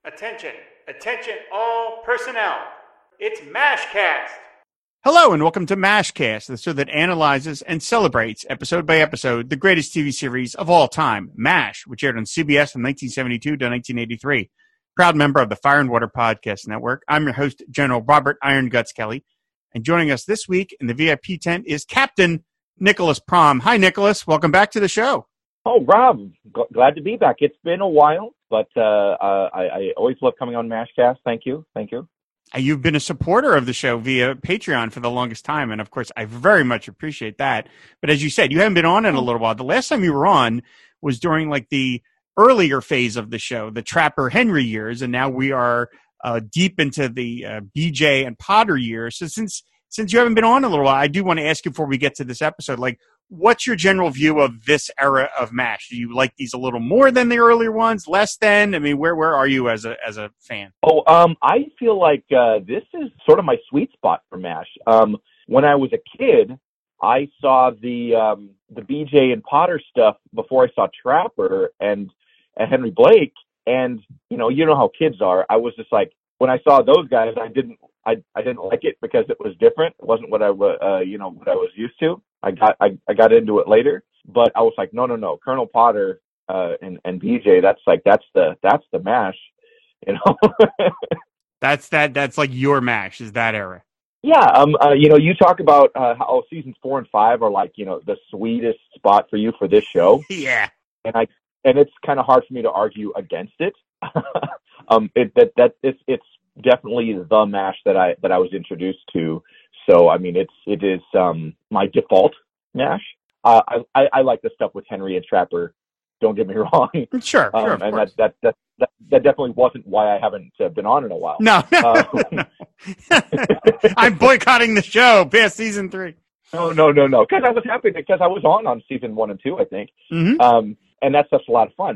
Attention, attention all personnel. It's MASHcast. Hello and welcome to MASHcast, the show that analyzes and celebrates episode by episode the greatest TV series of all time, MASH, which aired on CBS from 1972 to 1983. Proud member of the Fire and Water Podcast Network. I'm your host, General Robert Iron Guts Kelly, and joining us this week in the VIP tent is Captain Nicholas Prom. Hi, Nicholas. Welcome back to the show. Oh, Rob, glad to be back. It's been a while, but I always love coming on MASHcast. Thank you. You've been a supporter of the show via Patreon for the longest time, and of course, I very much appreciate that. But as you said, you haven't been on in a little while. The last time you were on was during like the earlier phase of the show, the Trapper Henry years, and now we are deep into the BJ and Potter years. So since you haven't been on in a little while, I do want to ask you before we get to this episode, like, what's your general view of this era of MASH? Do you like these a little more than the earlier ones, less than? I mean, where are you as a fan? I feel like this is sort of my sweet spot for MASH. When I was a kid, I saw the BJ and Potter stuff before I saw Trapper and Henry Blake, and you know how kids are. I was just like, when I saw those guys, I didn't like it because it was different. It wasn't what I was used to. I got into it later, but I was like, no, Colonel Potter and BJ. That's the MASH, you know. That's like your MASH is that era. Yeah. You talk about how seasons 4 and 5 are like, the sweetest spot for you for this show. Yeah. And it's kind of hard for me to argue against it. It's definitely the MASH that I was introduced to. So I mean, it is my default MASH. I like the stuff with Henry and Trapper. Don't get me wrong. Sure. And that definitely wasn't why I haven't been on in a while. No. I'm boycotting the show past season 3. No. Because I was happy because I was on season 1 and 2, I think. Mm-hmm. And that stuff's a lot of fun.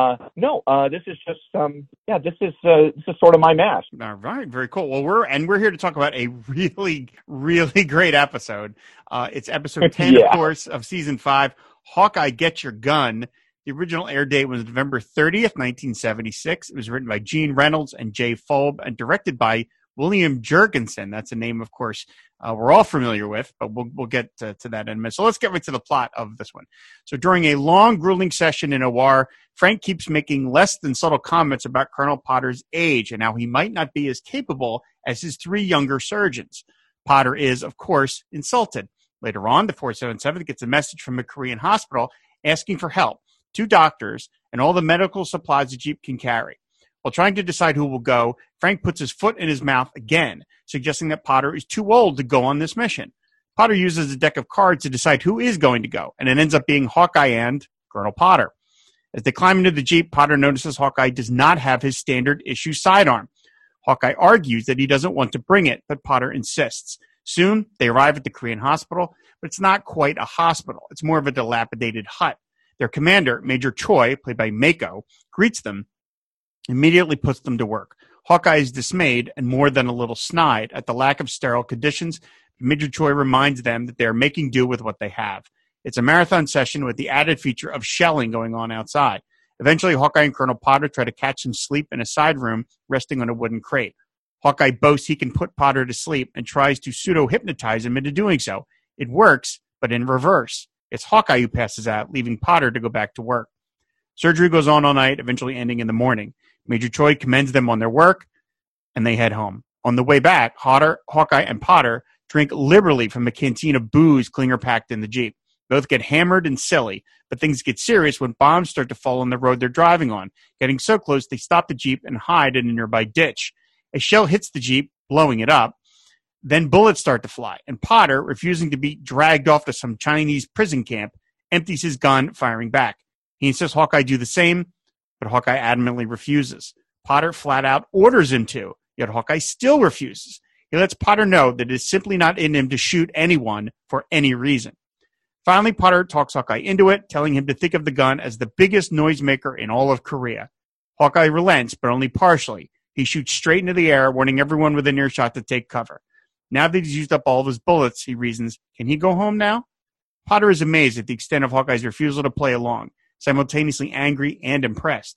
This is just this is sort of my MASH. All right, very cool. Well, we're here to talk about a really, really great episode. It's episode 10, of course, of season 5. Hawkeye, Get Your Gun. The original air date was November 30th, 1976. It was written by Gene Reynolds and Jay Fulb and directed by William Jurgensen. That's a name, of course, we're all familiar with, but we'll get to that in a minute. So let's get right to the plot of this one. So during a long, grueling session in OR, Frank keeps making less than subtle comments about Colonel Potter's age and how he might not be as capable as his 3 younger surgeons. Potter is, of course, insulted. Later on, the 477 gets a message from a Korean hospital asking for help, 2 doctors, and all the medical supplies the Jeep can carry. While trying to decide who will go, Frank puts his foot in his mouth again, suggesting that Potter is too old to go on this mission. Potter uses a deck of cards to decide who is going to go, and it ends up being Hawkeye and Colonel Potter. As they climb into the Jeep, Potter notices Hawkeye does not have his standard issue sidearm. Hawkeye argues that he doesn't want to bring it, but Potter insists. Soon, they arrive at the Korean hospital, but it's not quite a hospital. It's more of a dilapidated hut. Their commander, Major Choi, played by Mako, greets them, immediately puts them to work. Hawkeye is dismayed and more than a little snide at the lack of sterile conditions. Major Choi reminds them that they are making do with what they have. It's a marathon session with the added feature of shelling going on outside. Eventually, Hawkeye and Colonel Potter try to catch some sleep in a side room resting on a wooden crate. Hawkeye boasts he can put Potter to sleep and tries to pseudo-hypnotize him into doing so. It works, but in reverse. It's Hawkeye who passes out, leaving Potter to go back to work. Surgery goes on all night, eventually ending in the morning. Major Choi commends them on their work, and they head home. On the way back, Hawkeye and Potter drink liberally from a canteen of booze Klinger packed in the Jeep. Both get hammered and silly, but things get serious when bombs start to fall on the road they're driving on. Getting so close, they stop the Jeep and hide in a nearby ditch. A shell hits the Jeep, blowing it up. Then bullets start to fly, and Potter, refusing to be dragged off to some Chinese prison camp, empties his gun, firing back. He insists Hawkeye do the same, but Hawkeye adamantly refuses. Potter flat out orders him to, yet Hawkeye still refuses. He lets Potter know that it is simply not in him to shoot anyone for any reason. Finally, Potter talks Hawkeye into it, telling him to think of the gun as the biggest noisemaker in all of Korea. Hawkeye relents, but only partially. He shoots straight into the air, warning everyone within earshot to take cover. Now that he's used up all of his bullets, he reasons, can he go home now? Potter is amazed at the extent of Hawkeye's refusal to play along, simultaneously angry and impressed.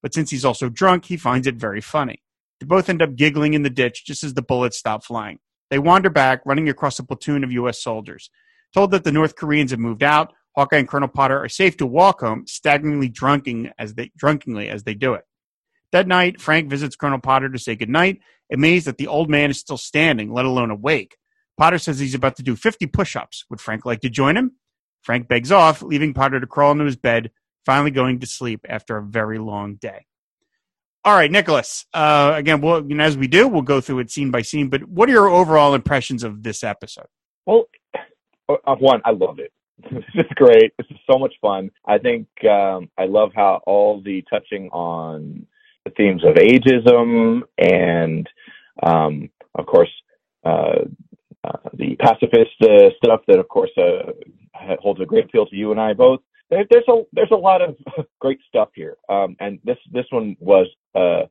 but since he's also drunk, he finds it very funny. They both end up giggling in the ditch just as the bullets stop flying. They wander back, running across a platoon of U.S. soldiers. Told that the North Koreans have moved out, Hawkeye and Colonel Potter are safe to walk home, staggeringly drunkenly as they do it. That night, Frank visits Colonel Potter to say goodnight, amazed that the old man is still standing, let alone awake. Potter says he's about to do 50 push-ups. Would Frank like to join him? Frank begs off, leaving Potter to crawl into his bed, finally going to sleep after a very long day. All right, Nicholas. Again, as we do, we'll go through it scene by scene. But what are your overall impressions of this episode? Well, one, I love it. This is great. This is so much fun. I think I love how all the touching on the themes of ageism and, of course, the pacifist stuff that, of course, holds a great appeal to you and I both. There's a lot of great stuff here, and this one was a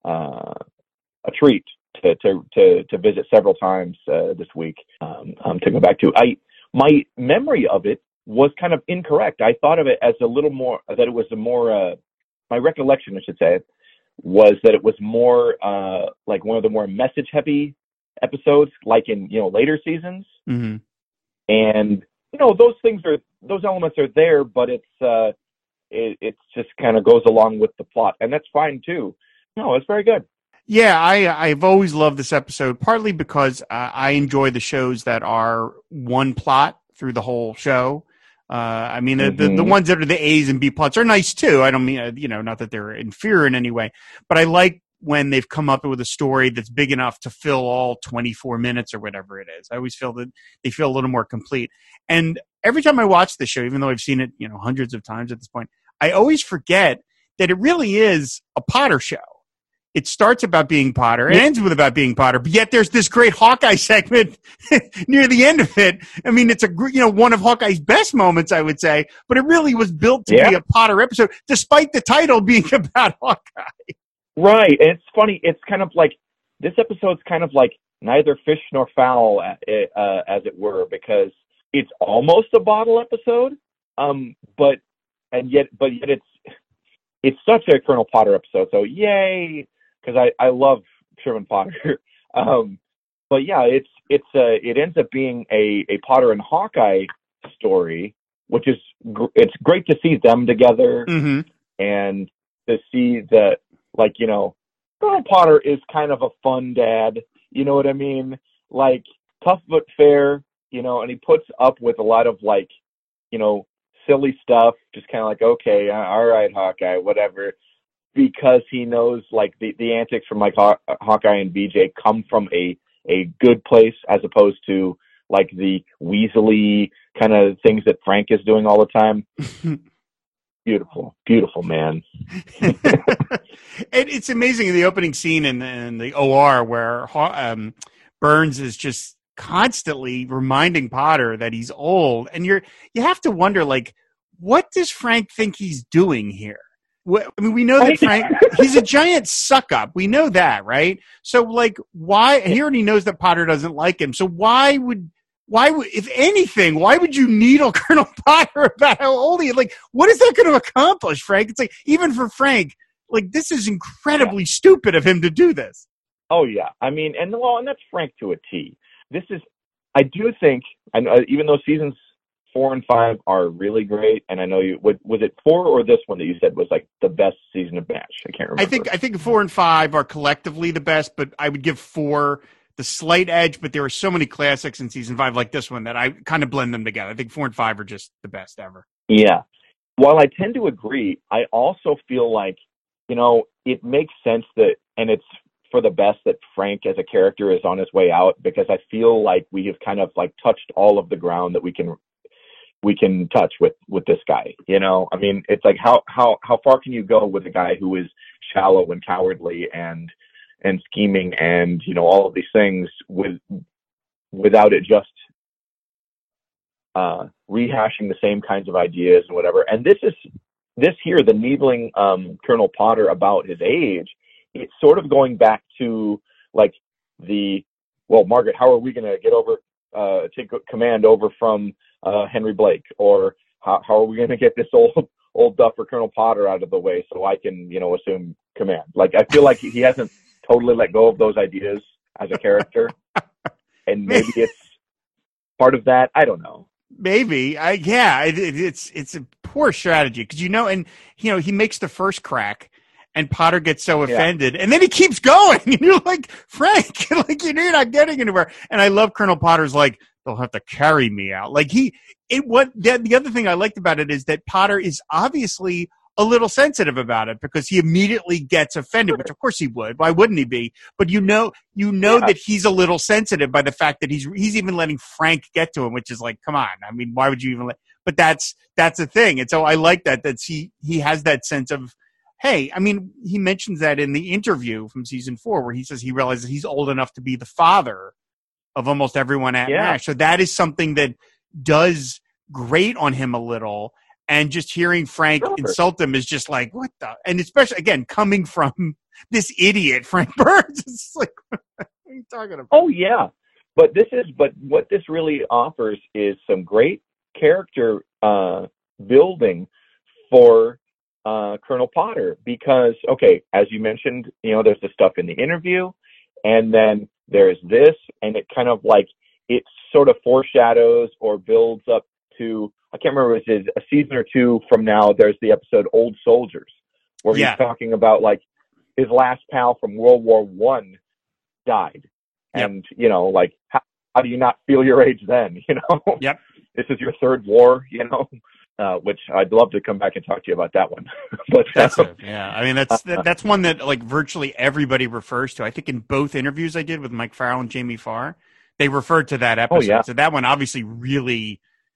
treat to visit several times this week. To go back to, my memory of it was kind of incorrect. I thought of it as a little more that it was a more my recollection, I should say, was that it was more like one of the more message heavy episodes, like in later seasons, mm-hmm. and those elements are there, but it just kind of goes along with the plot, and that's fine too. No, it's very good. Yeah, I've always loved this episode, partly because I enjoy the shows that are one plot through the whole show. Mm-hmm. The ones that are the A's and B plots are nice too. I don't mean, not that they're inferior in any way, but I like when they've come up with a story that's big enough to fill all 24 minutes or whatever it is. I always feel that they feel a little more complete. And every time I watch the show, even though I've seen it, hundreds of times at this point, I always forget that it really is a Potter show. It starts about being Potter, it ends with about being Potter, but yet there's this great Hawkeye segment near the end of it. I mean, it's one of Hawkeye's best moments, I would say, but it really was built to be a Potter episode, despite the title being about Hawkeye. Right, and it's funny. It's kind of like this episode's kind of like neither fish nor fowl, as it were, because it's almost a bottle episode, but yet it's such a Colonel Potter episode. So yay, because I love Sherman Potter. But yeah, it ends up being a Potter and Hawkeye story, which is it's great to see them together, mm-hmm. and to see that. Colonel Potter is kind of a fun dad, you know what I mean? Like, tough but fair, and he puts up with a lot of, silly stuff, just kind of like, okay, all right, Hawkeye, whatever, because he knows, the antics from, Hawkeye and BJ come from a good place as opposed to, the weaselly kind of things that Frank is doing all the time. Beautiful, man. It's amazing in the opening scene in the OR where Burns is just constantly reminding Potter that he's old, and you have to wonder, what does Frank think he's doing here? I mean, we know that Frank, he's a giant suck up. We know that, right? So, why? He already knows that Potter doesn't like him. So why would, if anything, why would you needle Colonel Potter about how old he is? What is that going to accomplish, Frank? It's even for Frank, this is incredibly stupid of him to do this. Oh, yeah. I mean, and that's Frank to a T. I do think, even though seasons 4 and 5 are really great, and I know was it 4 or this one that you said was the best season of MASH? I can't remember. I think 4 and 5 are collectively the best, but I would give 4 the slight edge, but there are so many classics in season 5 like this one that I kind of blend them together. I think 4 and 5 are just the best ever. Yeah. While I tend to agree, I also feel like, it makes sense that, and it's for the best that Frank as a character is on his way out, because I feel like we have kind of touched all of the ground that we can touch with this guy. I mean, it's how far can you go with a guy who is shallow and cowardly and scheming and all of these things without it just rehashing the same kinds of ideas and whatever. And this here, the needling Colonel Potter about his age, it's sort of going back to Margaret, how are we going to get over take command over from Henry Blake, or how are we going to get this old duffer Colonel Potter out of the way so I can, assume command. Like, I feel like he hasn't totally let go of those ideas as a character. And maybe it's part of that. I don't know. Maybe. It's a poor strategy because, and, he makes the first crack and Potter gets so offended and then he keeps going and you're like, Frank, like, you're not getting anywhere. And I love Colonel Potter's like, they'll have to carry me out. Like the other thing I liked about it is that Potter is obviously a little sensitive about it because he immediately gets offended, which of course he would. Why wouldn't he be? But that he's a little sensitive by the fact that he's even letting Frank get to him, which is like, come on. I mean, why would you even but that's the thing. And so I like that he has that sense of, hey, I mean, he mentions that in the interview from season 4 where he says he realizes he's old enough to be the father of almost everyone at MASH. So that is something that does grate on him a little. And just hearing Frank insult him is just like, what the? And especially, again, coming from this idiot, Frank Burns, it's like, what are you talking about? Oh, yeah. But what this really offers is some great character building for Colonel Potter because, okay, as you mentioned, there's the stuff in the interview and then there's this and it kind of like, it sort of foreshadows or builds up to, I can't remember if it's a season or 2 from now, there's the episode Old Soldiers where he's talking about like his last pal from World War I died. And, like, how do you not feel your age then, Yep. This is your third war, which I'd love to come back and talk to you about that one. But that's it. Yeah. I mean, that's one that like virtually everybody refers to. I think in both interviews I did with Mike Farrell and Jamie Farr, they referred to that episode. Oh, yeah. So that one obviously really,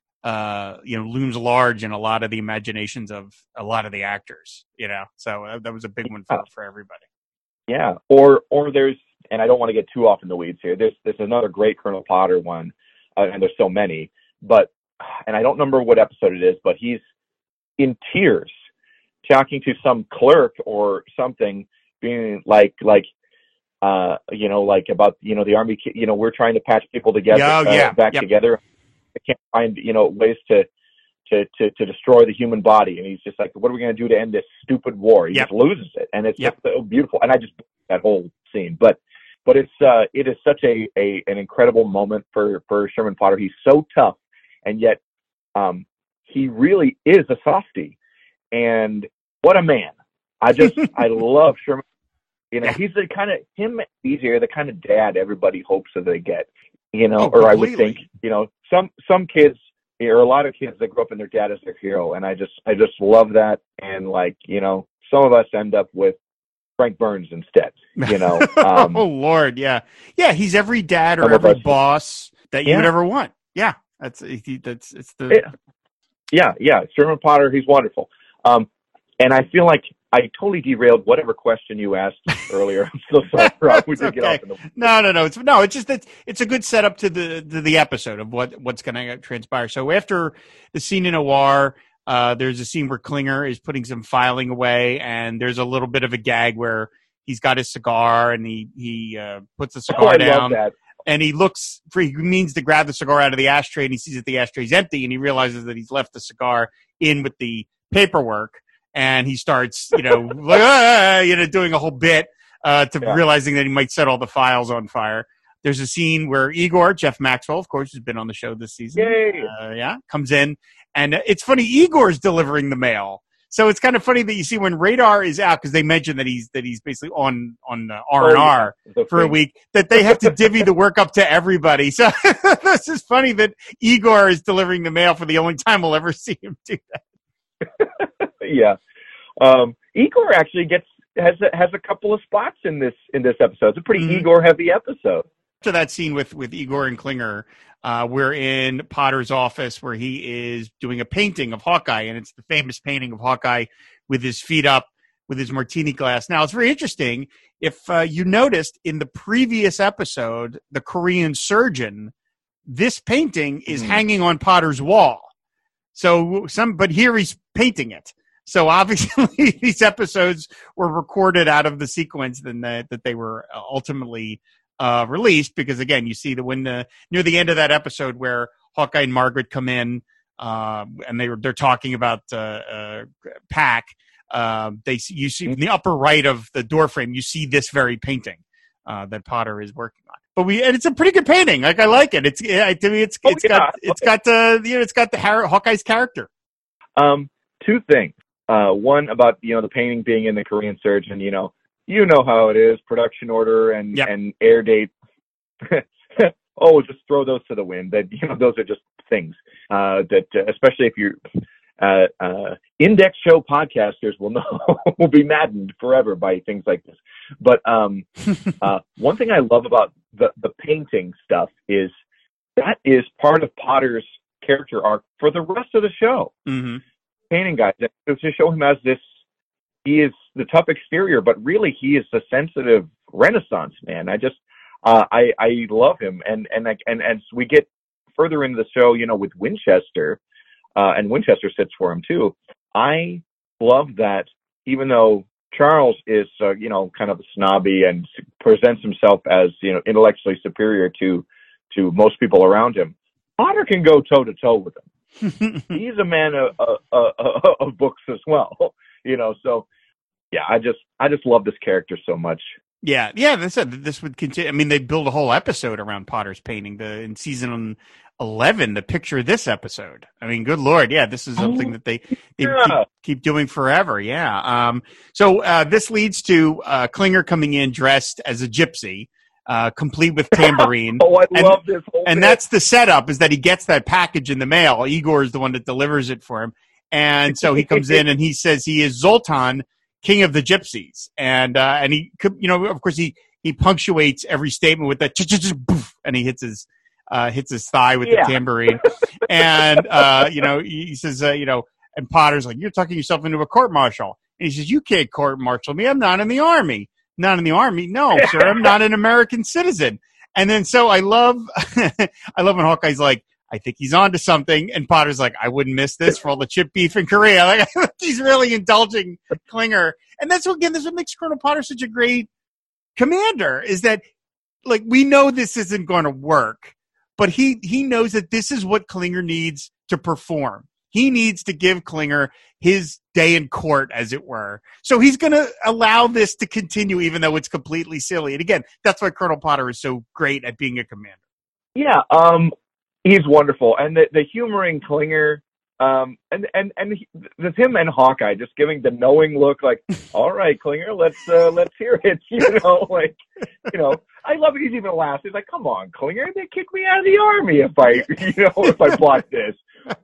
looms large in a lot of the imaginations of a lot of the actors, so that was a big one for everybody. Yeah. Or there's, and I don't want to get too off in the weeds here. There's another great Colonel Potter one, and there's so many, and I don't remember what episode it is, but he's in tears talking to some clerk or something, being like about, the Army, we're trying to patch people together, together. I can't find, ways to destroy the human body. And he's just like, what are we going to do to end this stupid war? He just loses it. And it's just so beautiful. And I just, that whole scene, but it is such an incredible moment for Sherman Potter. He's so tough. And yet, he really is a softie. And what a man. I love Sherman. He's the kind of, him and DJ are the kind of dad everybody hopes that they get, or I would think, some kids, or a lot of kids that grow up and their dad is their hero. And I just love that. And like, some of us end up with Frank Burns instead, oh Lord. Yeah. Yeah. He's every dad or every boss that you would ever want. Yeah. Sherman Potter, he's wonderful. And I feel like I totally derailed whatever question you asked earlier. I'm so sorry, Rob. We did get off in the No. It's just that it's a good setup to the episode of what's going to transpire. So after the scene in OR, there's a scene where Klinger is putting some filing away, and there's a little bit of a gag where he's got his cigar and he puts the cigar down. Love that. And he means to grab the cigar out of the ashtray, and he sees that the ashtray's empty, and he realizes that he's left the cigar in with the paperwork, and he starts, doing a whole bit realizing that he might set all the files on fire. There's a scene where Igor, Jeff Maxwell, of course, who's been on the show this season, comes in, and it's funny, Igor's delivering the mail. So it's kind of funny that you see when Radar is out, because they mentioned that he's basically on R&R for a week, that they have to divvy the work up to everybody. So this is funny that Igor is delivering the mail for the only time we'll ever see him do that. Yeah. Igor actually has a couple of spots in this episode. It's a pretty Igor heavy episode. To that scene with Igor and Klinger, we're in Potter's office where he is doing a painting of Hawkeye, and it's the famous painting of Hawkeye with his feet up with his martini glass. Now, it's very interesting. If you noticed in the previous episode, The Korean Surgeon, this painting is hanging on Potter's wall. But here he's painting it. So obviously these episodes were recorded out of the sequence that they were ultimately released, because again, you see near the end of that episode where Hawkeye and Margaret come in and they're talking about Pac. You see in the upper right of the door frame, you see this very painting that Potter is working on. But it's a pretty good painting. Like, I like it. It's got the Hawkeye's character. Two things. One about the painting being in the Korean surgeon. You know how it is, production order and air date. Oh, just throw those to the wind. That those are just things that especially if you're index show podcasters will be maddened forever by things like this. But one thing I love about the painting stuff is that is part of Potter's character arc for the rest of the show. Mm-hmm. Painting guys to show him as this, he is the tough exterior, but really he is a sensitive Renaissance man. I love him, and as we get further into the show, with Winchester, and Winchester sits for him too. I love that even though Charles is kind of snobby and presents himself as intellectually superior to most people around him, Potter can go toe to toe with him. He's a man of books as well, So yeah, I just love this character so much. Yeah. They said this would continue. I mean, they build a whole episode around Potter's painting. In season 11, the picture of this episode. I mean, good Lord, yeah, this is something that they keep doing forever. Yeah. So this leads to Klinger coming in dressed as a gypsy, complete with tambourine. I love this whole and bit. That's the setup, is that he gets that package in the mail. Igor is the one that delivers it for him. And so he comes in and he says he is Zoltan, King of the Gypsies. And he, of course, he punctuates every statement with that, and he hits his thigh with the tambourine. And, he says, and Potter's like, you're tucking yourself into a court-martial. And he says, you can't court-martial me. I'm not in the army. Not in the army? No, sir. I'm not an American citizen. And then so I love when Hawkeye's like, I think he's on to something. And Potter's like, I wouldn't miss this for all the chip beef in Korea. Like, he's really indulging Klinger. And that's what makes Colonel Potter such a great commander, is that, like, we know this isn't going to work, but he knows that this is what Klinger needs to perform. He needs to give Klinger his day in court, as it were. So he's going to allow this to continue, even though it's completely silly. And again, that's why Colonel Potter is so great at being a commander. Yeah, he's wonderful, and the humoring Klinger, and there's him and Hawkeye just giving the knowing look, like, all right, Klinger, let's hear it. I love it. He's even laughs. He's like, come on, Klinger, they kick me out of the army if I block this.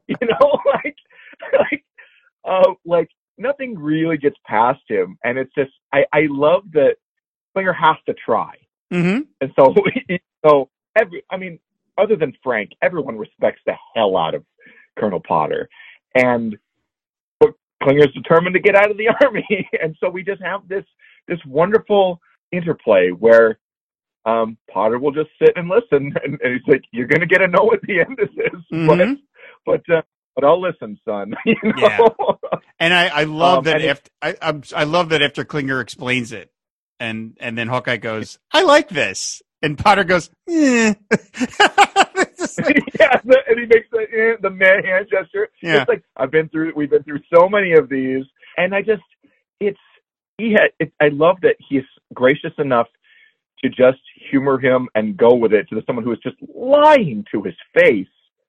Like nothing really gets past him, and it's just I love that Klinger has to try, mm-hmm. and so other than Frank, everyone respects the hell out of Colonel Potter, and Klinger's determined to get out of the army, and so we just have this wonderful interplay where Potter will just sit and listen, and he's like, "You're going to get a no at the end of this, mm-hmm. but I'll listen, son." Yeah. And I love that I love that after Klinger explains it, and then Hawkeye goes, "I like this," and Potter goes, "Eh." And he makes the man hand gesture. Yeah. It's like we've been through so many of these, and I love that he's gracious enough to just humor him and go with it to someone who is just lying to his face.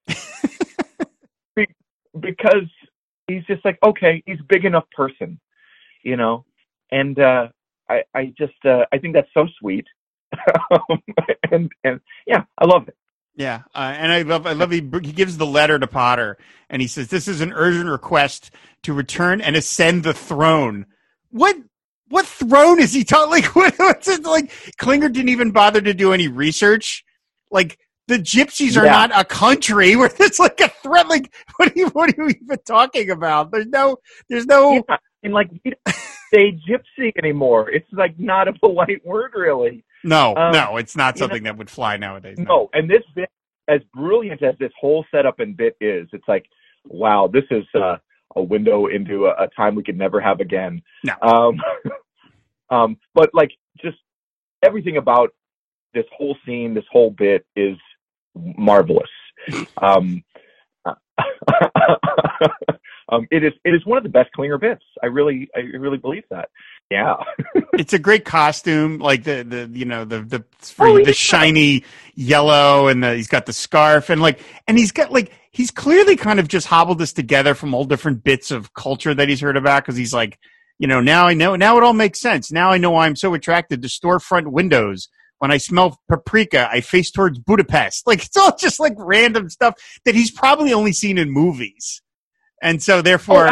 Because he's just like, okay, he's a big enough person, and I think that's so sweet. and yeah, I love it. Yeah, and I love he gives the letter to Potter, and he says, "This is an urgent request to return and ascend the throne." What throne is he talking? Like, what's it like? Klinger didn't even bother to do any research. Like, the Gypsies are not a country where it's like a threat. Like, what are you even talking about? There's no. Yeah. And like, we don't say gypsy anymore. It's like not a polite word, really. No, it's not something that would fly nowadays. No, and this bit, as brilliant as this whole setup and bit is, it's like, wow, this is a window into a time we could never have again. No. But like, just everything about this whole scene, this whole bit is marvelous. It is one of the best Klinger bits. I really believe that. Yeah. It's a great costume, like the yeah. shiny yellow, and he's got the scarf, and he's clearly kind of just hobbled this together from all different bits of culture that he's heard about, because he's like, now it all makes sense. Now I know why I'm so attracted to storefront windows. When I smell paprika, I face towards Budapest. Like, it's all just like random stuff that he's probably only seen in movies. And so therefore,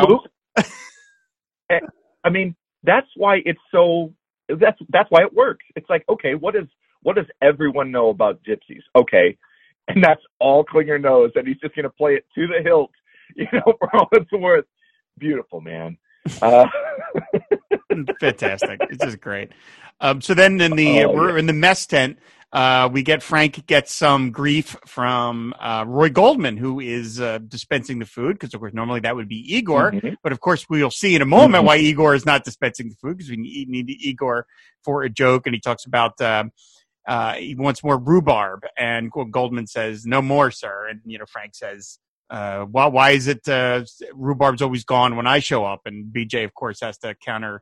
I mean, that's why it's so, that's why it works. It's like, okay, what does everyone know about gypsies? Okay. And that's all Klinger knows. And he's just going to play it to the hilt, for all it's worth. Beautiful, man. Fantastic. It's just great. So then we're in the mess tent. Frank gets some grief from Roy Goldman, who is dispensing the food, because of course normally that would be Igor, but of course we'll see in a moment why Igor is not dispensing the food, because we need Igor for a joke, and he talks about he wants more rhubarb, and Goldman says, "No more, sir." And Frank says, "Well, why is it rhubarb's always gone when I show up?" And BJ, of course, has to counter.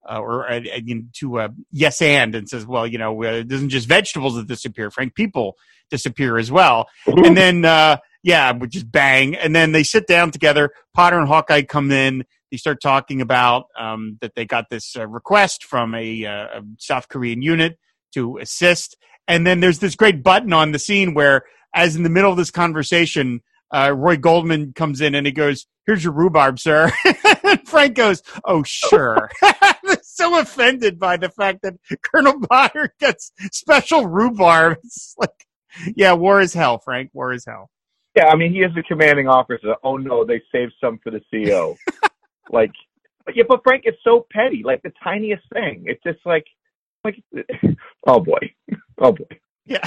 Yes and says, well, it isn't just vegetables that disappear, Frank, people disappear as well. And then which is bang, and then they sit down together. Potter and Hawkeye come in. They start talking about that they got this request from a South Korean unit to assist, and then there's this great button on the scene where, as in the middle of this conversation, Roy Goldman comes in and he goes, "Here's your rhubarb, sir." And Frank goes, "Oh, sure." So offended by the fact that Colonel Potter gets special rhubarb. It's like, yeah, war is hell, Frank. War is hell. Yeah, I mean, he is the commanding officer. Oh no, they saved some for the CO. but Frank is so petty. Like the tiniest thing, it's just like, oh boy. Yeah.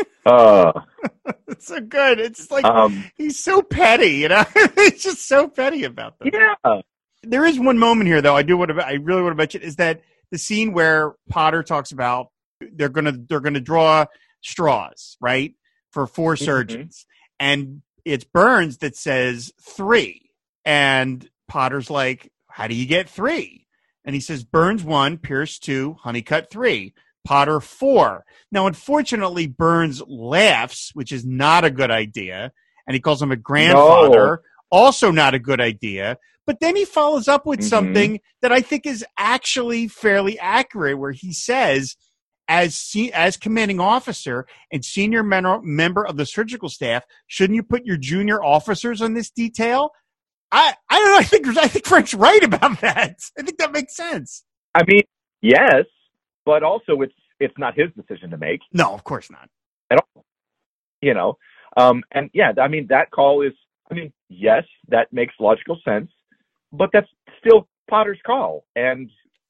It's so good. It's just like he's so petty, He's just so petty about that. Yeah. There is one moment here, though. I really want to mention, is that the scene where Potter talks about they're gonna draw straws, right, for 4 surgeons, and it's Burns that says 3, and Potter's like, "How do you get 3?" And he says, "Burns 1, Pierce 2, Honeycutt 3. Potter 4. Now, unfortunately, Burns laughs, which is not a good idea, and he calls him a grandfather, also not a good idea. But then he follows up with something that I think is actually fairly accurate, where he says, as commanding officer and senior member of the surgical staff, shouldn't you put your junior officers on this detail? I don't know. I think Frank's right about that. I think that makes sense. I mean, yes. But also, it's not his decision to make. No, of course not. At all. And yeah, I mean, that call is, yes, that makes logical sense, but that's still Potter's call. And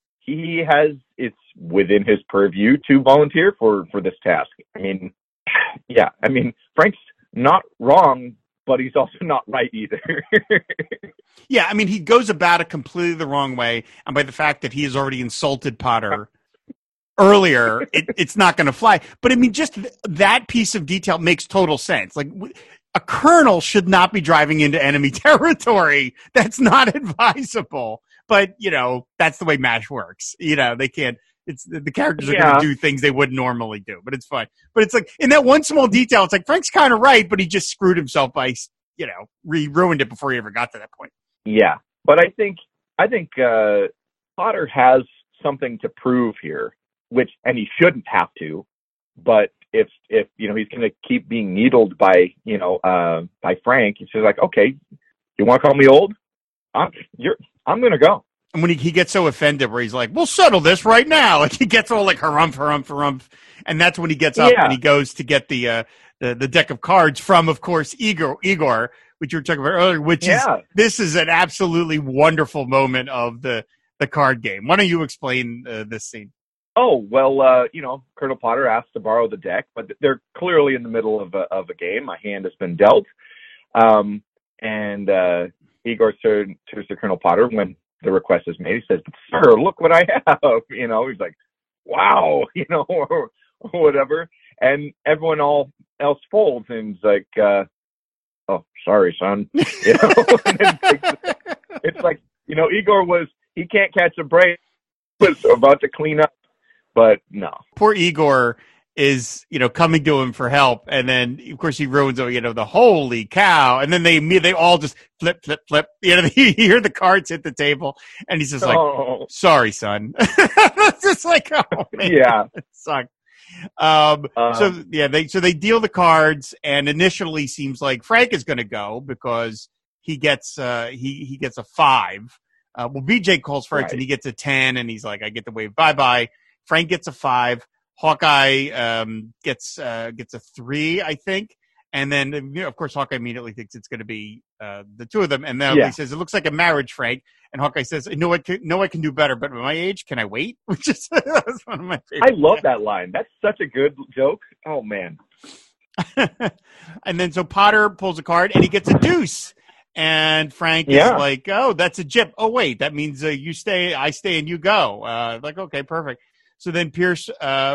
it's within his purview to volunteer for this task. Frank's not wrong, but he's also not right either. Yeah, he goes about it completely the wrong way. And by the fact that he has already insulted Potter earlier, it's not going to fly. But just that piece of detail makes total sense. Like, a colonel should not be driving into enemy territory. That's not advisable. But that's the way MASH works. They can't. It's the characters are going to do things they wouldn't normally do. But it's fine. But it's like, in that one small detail, it's like Frank's kind of right, but he just screwed himself by ruined it before he ever got to that point. Yeah, but I think Potter has something to prove here. And he shouldn't have to, but if he's going to keep being needled by Frank, he's just like, okay, you want to call me old? I'm going to go. And when he gets so offended, where he's like, "We'll settle this right now," and he gets all like harumph, and that's when he gets up and he goes to get the deck of cards from, of course, Igor, which you were talking about earlier. This is an absolutely wonderful moment of the card game. Why don't you explain this scene? Oh, well, Colonel Potter asked to borrow the deck, but they're clearly in the middle of a game. A hand has been dealt. And Igor turns to Colonel Potter when the request is made. He says, "Sir, look what I have." He's like, "Wow," or whatever. And everyone else folds, and he's like, "Oh, sorry, son." You know, it's like, Igor he can't catch a break. Was about to clean up, but no. Poor Igor is, coming to him for help, and then of course he ruins, the holy cow, and then they all just flip. You hear the cards hit the table, and he's just like, sorry, son. It's just like, oh man, yeah, it sucked. So they deal the cards, and initially seems like Frank is going to go because he gets he gets a 5. BJ calls first, right, and he gets a 10, and he's like, I get to wave bye. Frank gets a 5. Hawkeye gets a 3, I think. And then, of course, Hawkeye immediately thinks it's going to be the two of them. And then he says, it looks like a marriage, Frank. And Hawkeye says, no, I can do better. But at my age, can I wait? Which is that's one of my favorites. I love that line. That's such a good joke. Oh, man. And then so Potter pulls a card, and he gets a deuce. And Frank is like, oh, that's a gyp. Oh, wait, that means you stay, I stay, and you go. Like, okay, perfect. So then Pearson,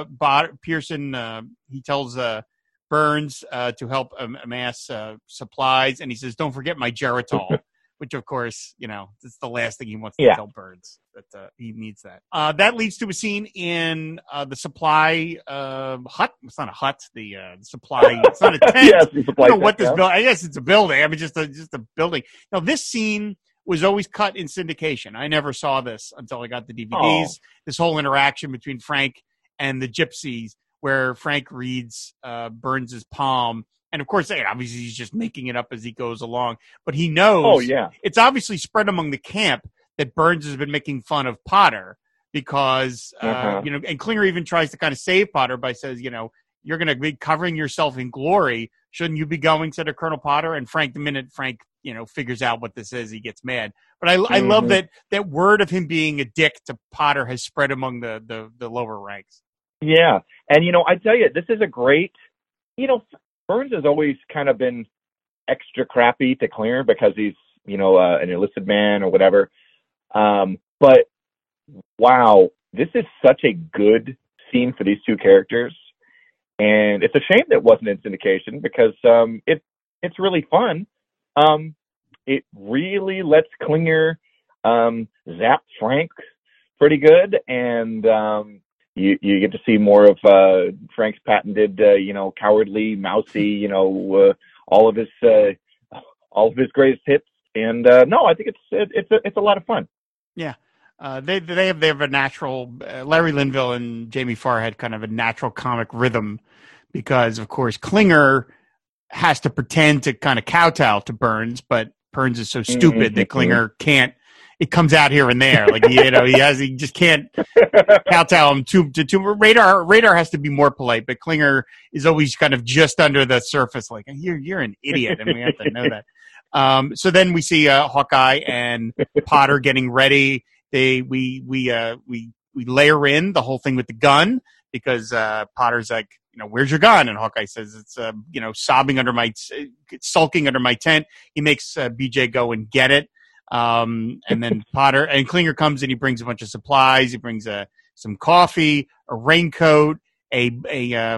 he tells Burns to help amass supplies, and he says, don't forget my Geritol, which, of course, it's the last thing he wants to tell Burns, that he needs that. That leads to a scene in the supply hut. It's not a hut, the supply. It's not a tent. Yes, the supply I don't know what this building. I guess it's a building. I mean, just a building. Now, this scene was always cut in syndication. I never saw this until I got the DVDs. Oh. This whole interaction between Frank and the gypsies, where Frank reads Burns's palm. And, of course, obviously he's just making it up as he goes along. But he knows it's obviously spread among the camp that Burns has been making fun of Potter because, and Klinger even tries to kind of save Potter by says, you're going to be covering yourself in glory. Shouldn't you be going, said to Colonel Potter? And Frank, the minute Frank, figures out what this is, he gets mad. But I love that word of him being a dick to Potter has spread among the lower ranks. Yeah. And, I tell you, this is a great, Burns has always kind of been extra crappy to Klinger because he's, an enlisted man or whatever. But wow, this is such a good scene for these two characters. And it's a shame that it wasn't in syndication because it's really fun. It really lets Klinger zap Frank pretty good, and you get to see more of Frank's patented, cowardly, mousy, all of his greatest hits. And no, I think it's a lot of fun. Yeah. They have a natural Larry Linville and Jamie Farr had kind of a natural comic rhythm because, of course, Klinger has to pretend to kind of kowtow to Burns, but Burns is so stupid that Klinger can't. It comes out here and there, like he just can't kowtow him to Radar has to be more polite, but Klinger is always kind of just under the surface, like you're an idiot, and we have to know that. So then we see Hawkeye and Potter getting ready. We layer in the whole thing with the gun because Potter's like, where's your gun? And Hawkeye says it's sulking under my tent. He makes BJ go and get it. And then Potter and Klinger comes and he brings a bunch of supplies. He brings some coffee, a raincoat, a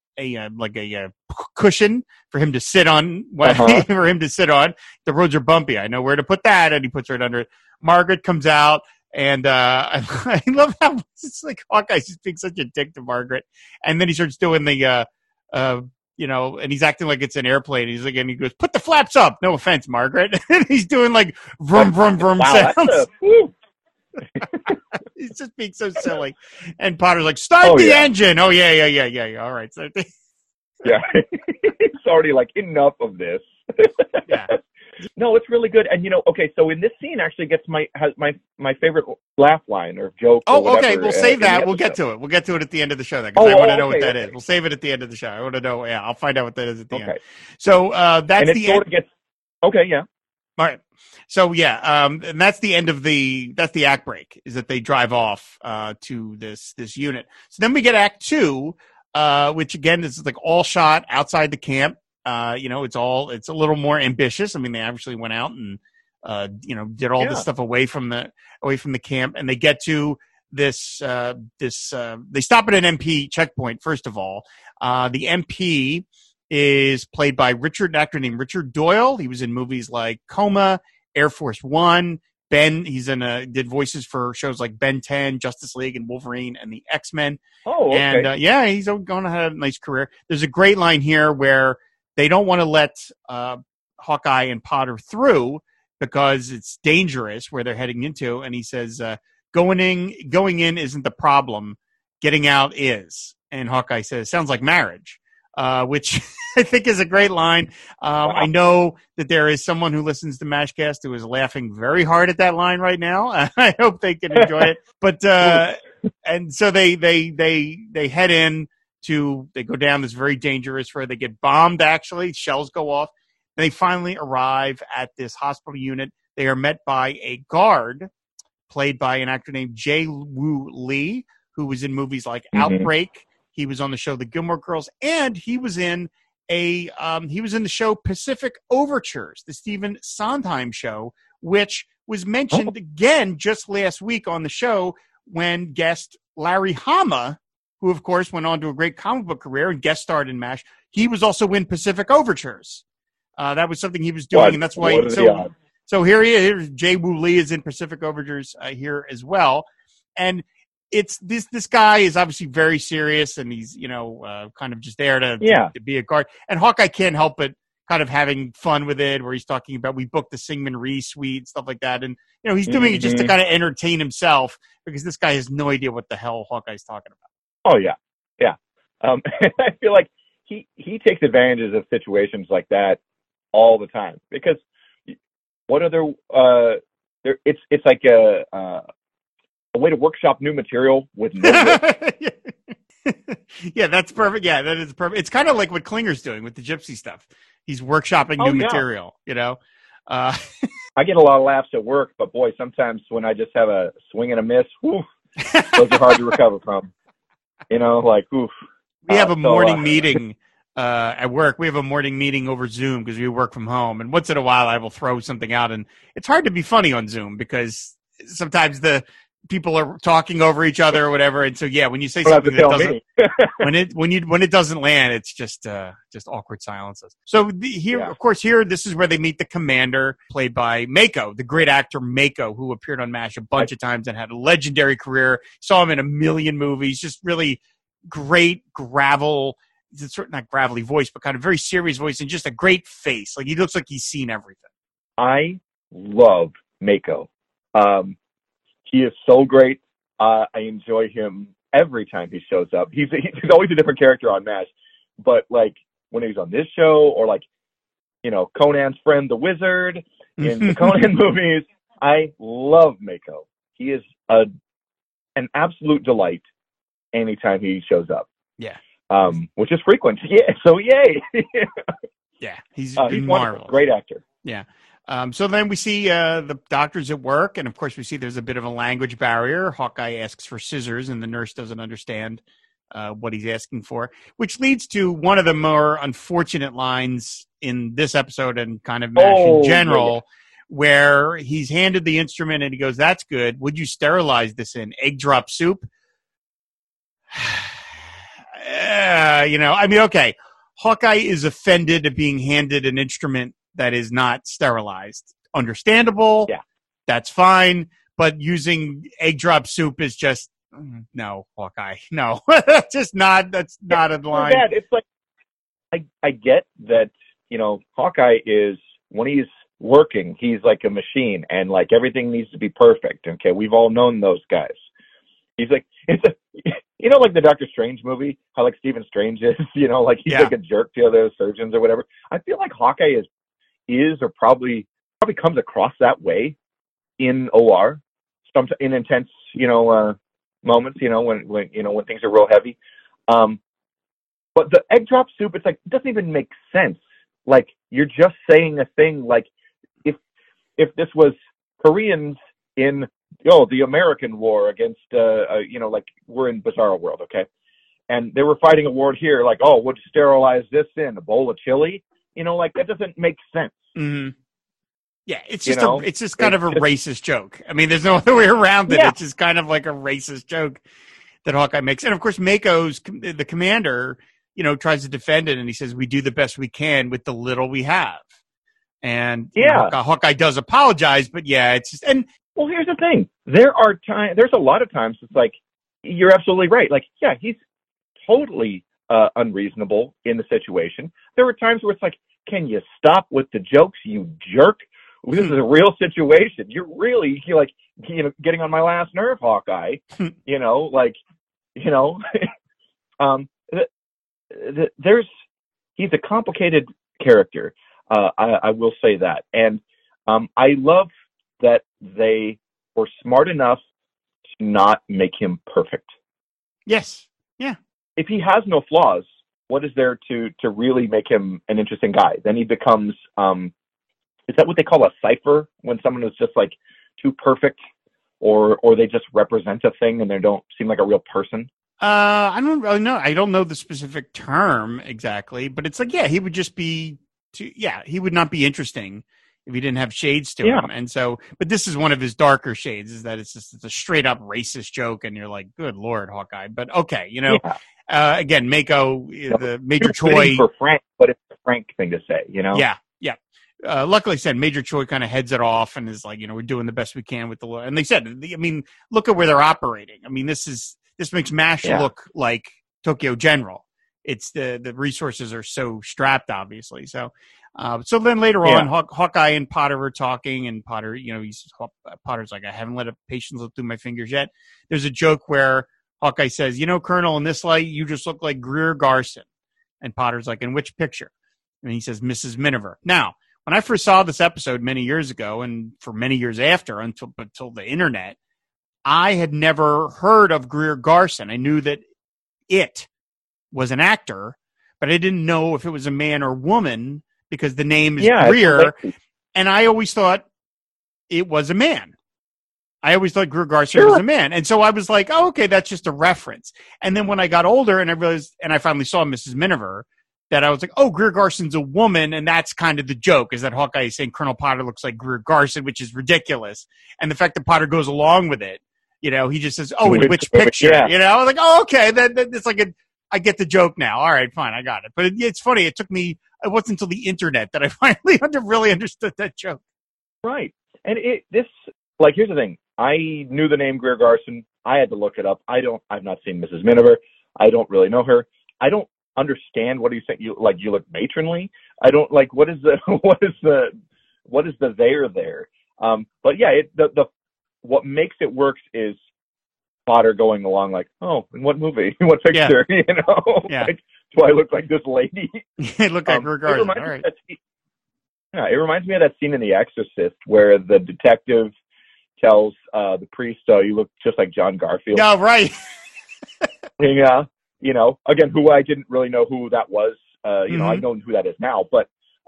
cushion for him to sit on. For him to sit on. The roads are bumpy. I know where to put that, and he puts right under it. Margaret comes out, and I love how it's like Hawkeye's just being such a dick to Margaret, and then he starts doing the and he's acting like it's an airplane. He's like, and he goes, "Put the flaps up." No offense, Margaret. And he's doing like vroom vroom vroom sounds. He's just being so silly. And Potter's like, "Start the engine." Oh yeah. All right. So yeah, it's already like enough of this. Yeah. No, it's really good. And so in this scene actually gets my favorite laugh line or joke. Oh, okay. We'll save that. We'll get to it. We'll get to it at the end of the show then, because I want to know what that is. We'll save it at the end of the show. I want to know. Yeah, I'll find out what that is at the end. So that's the end. Okay, yeah. All right. So yeah, and that's the end of that's the act break, is that they drive off to this unit. So then we get Act 2, which again is like all shot outside the camp. It's a little more ambitious. I mean, they actually went out and did all this stuff away from the camp, and they get to this they stop at an MP checkpoint. First of all, the MP is played by an actor named Richard Doyle. He was in movies like Coma, Air Force One, Ben. Did voices for shows like Ben 10, Justice League, and Wolverine, and the X-Men. Oh, okay. And he's going to have a nice career. There's a great line here where they don't want to let Hawkeye and Potter through because it's dangerous where they're heading into. And he says, going in isn't the problem. Getting out is. And Hawkeye says, sounds like marriage, which I think is a great line. Wow. I know that there is someone who listens to MASHcast who is laughing very hard at that line right now. I hope they can enjoy it. But and so they head in they go down this very dangerous road. They get bombed, actually. Shells go off. They finally arrive at this hospital unit. They are met by a guard played by an actor named Jae Woo Lee, who was in movies like Outbreak. He was on the show The Gilmore Girls, and he was in the show Pacific Overtures, the Stephen Sondheim show, which was mentioned again just last week on the show when guest Larry Hama, who of course went on to a great comic book career and guest starred in MASH, he was also in Pacific Overtures. That was something he was doing, and that's why. So here he is. Jae Woo Lee is in Pacific Overtures here as well, and it's this guy is obviously very serious, and he's kind of just there to be a guard. And Hawkeye can't help but kind of having fun with it, where he's talking about we booked the Syngman Rhee suite, stuff like that, and he's doing it just to kind of entertain himself because this guy has no idea what the hell Hawkeye's talking about. Oh yeah. I feel like he takes advantages of situations like that all the time because what other it's like a way to workshop new material with no Yeah, that's perfect. Yeah, that is perfect. It's kind of like what Klinger's doing with the Gypsy stuff. He's workshopping new material, I get a lot of laughs at work, but boy, sometimes when I just have a swing and a miss, those are hard to recover from. Oof. We have a morning meeting at work. We have a morning meeting over Zoom because we work from home. And once in a while, I will throw something out. And it's hard to be funny on Zoom because sometimes the people are talking over each other or whatever. And so, when you say something that doesn't, when it doesn't land, it's just awkward silences. So of course, this is where they meet the commander, played by Mako, the great actor Mako, who appeared on MASH a bunch of times and had a legendary career. Saw him in a million movies. Just really great not gravelly voice, but kind of very serious voice and just a great face. Like he looks like he's seen everything. I love Mako. He is so great. I enjoy him every time he shows up. He's always a different character on MASH, but like when he's on this show or like, Conan's friend, the wizard in the Conan movies, I love Mako. He is an absolute delight anytime he shows up. Yeah. Which is frequent. Yeah. So yay. Yeah. He's marvelous. Wonderful. Great actor. Yeah. So then we see the doctors at work, and of course we see there's a bit of a language barrier. Hawkeye asks for scissors, and the nurse doesn't understand what he's asking for, which leads to one of the more unfortunate lines in this episode and kind of MASH in general, where he's handed the instrument and he goes, "That's good. Would you sterilize this in egg drop soup?" Okay. Hawkeye is offended at being handed an instrument that is not sterilized. Understandable. Yeah. That's fine. But using egg drop soup is just, no, Hawkeye. No. That's not a line. It's like, I get that, Hawkeye is, when he's working, he's like a machine and like everything needs to be perfect. Okay. We've all known those guys. He's like, like the Doctor Strange movie, how like Stephen Strange is, like he's like a jerk to other surgeons or whatever. I feel like Hawkeye is or probably comes across that way in OR, in intense, moments, when things are real heavy. But the egg drop soup, it's like, it doesn't even make sense. Like you're just saying a thing. Like if this was Koreans in the American war against, like we're in Bizarro World, okay? And they were fighting a war here, like, would you sterilize this in a bowl of chili? Like that doesn't make sense. Mm-hmm. Yeah, it's just kind of a racist joke. I mean, there's no other way around it. Yeah. It's just kind of like a racist joke that Hawkeye makes. And of course, Mako's the commander, tries to defend it, and he says, we do the best we can with the little we have. And Hawkeye does apologize, but it's just, and well, here's the thing. There's a lot of times it's like, you're absolutely right. Like, yeah, he's totally unreasonable in the situation. There were times where it's like, can you stop with the jokes, you jerk? This is a real situation. You're getting on my last nerve, Hawkeye. He's a complicated character. I will say that. And I love that they were smart enough to not make him perfect. Yes. Yeah. If he has no flaws, what is there to really make him an interesting guy? Then he becomes, is that what they call a cipher, when someone is just like too perfect, or they just represent a thing and they don't seem like a real person? I don't really know. I don't know the specific term exactly, but it's like, he would just be he would not be interesting if he didn't have shades to him. And so, but this is one of his darker shades, is that it's a straight up racist joke, and you're like, good Lord, Hawkeye. But okay, again, Mako, the Major Choi for Frank, but it's a Frank thing to say, Yeah. Luckily, said Major Choi kind of heads it off and is like, we're doing the best we can with the. And they said, look at where they're operating. This makes MASH look like Tokyo General. It's the resources are so strapped, obviously. So then later on, Hawkeye and Potter are talking, and Potter, Potter's like, I haven't let a patient slip through my fingers yet. There's a joke where Hawkeye says, Colonel, in this light, you just look like Greer Garson. And Potter's like, in which picture? And he says, Mrs. Miniver. Now, when I first saw this episode many years ago, and for many years after, until the internet, I had never heard of Greer Garson. I knew that it was an actor, but I didn't know if it was a man or woman, because the name is Greer, and I always thought it was a man. I always thought Greer Garson was a man. And so I was like, oh, okay, that's just a reference. And then when I got older and I realized, and I finally saw Mrs. Miniver, that I was like, oh, Greer Garson's a woman, and that's kind of the joke, is that Hawkeye is saying Colonel Potter looks like Greer Garson, which is ridiculous. And the fact that Potter goes along with it, he just says, oh, in which picture? I was like, oh, okay, that it's like I get the joke now. All right, fine, I got it. But it's funny, it wasn't until the internet that I finally really understood that joke. Right. And here's the thing. I knew the name Greer Garson. I had to look it up. I've not seen Mrs. Miniver. I don't really know her. I don't understand what he's saying. You look matronly. I don't like, what is the there? But what makes it works is Potter going along like, oh, in what movie? In what picture? Yeah. Like, do I look like this lady? Look like Greer Garson. All right. It reminds me of that scene in The Exorcist where the detective tells the priest, you look just like John Garfield. Yeah, right. Yeah. Again, who I didn't really know who that was. I know who that is now, but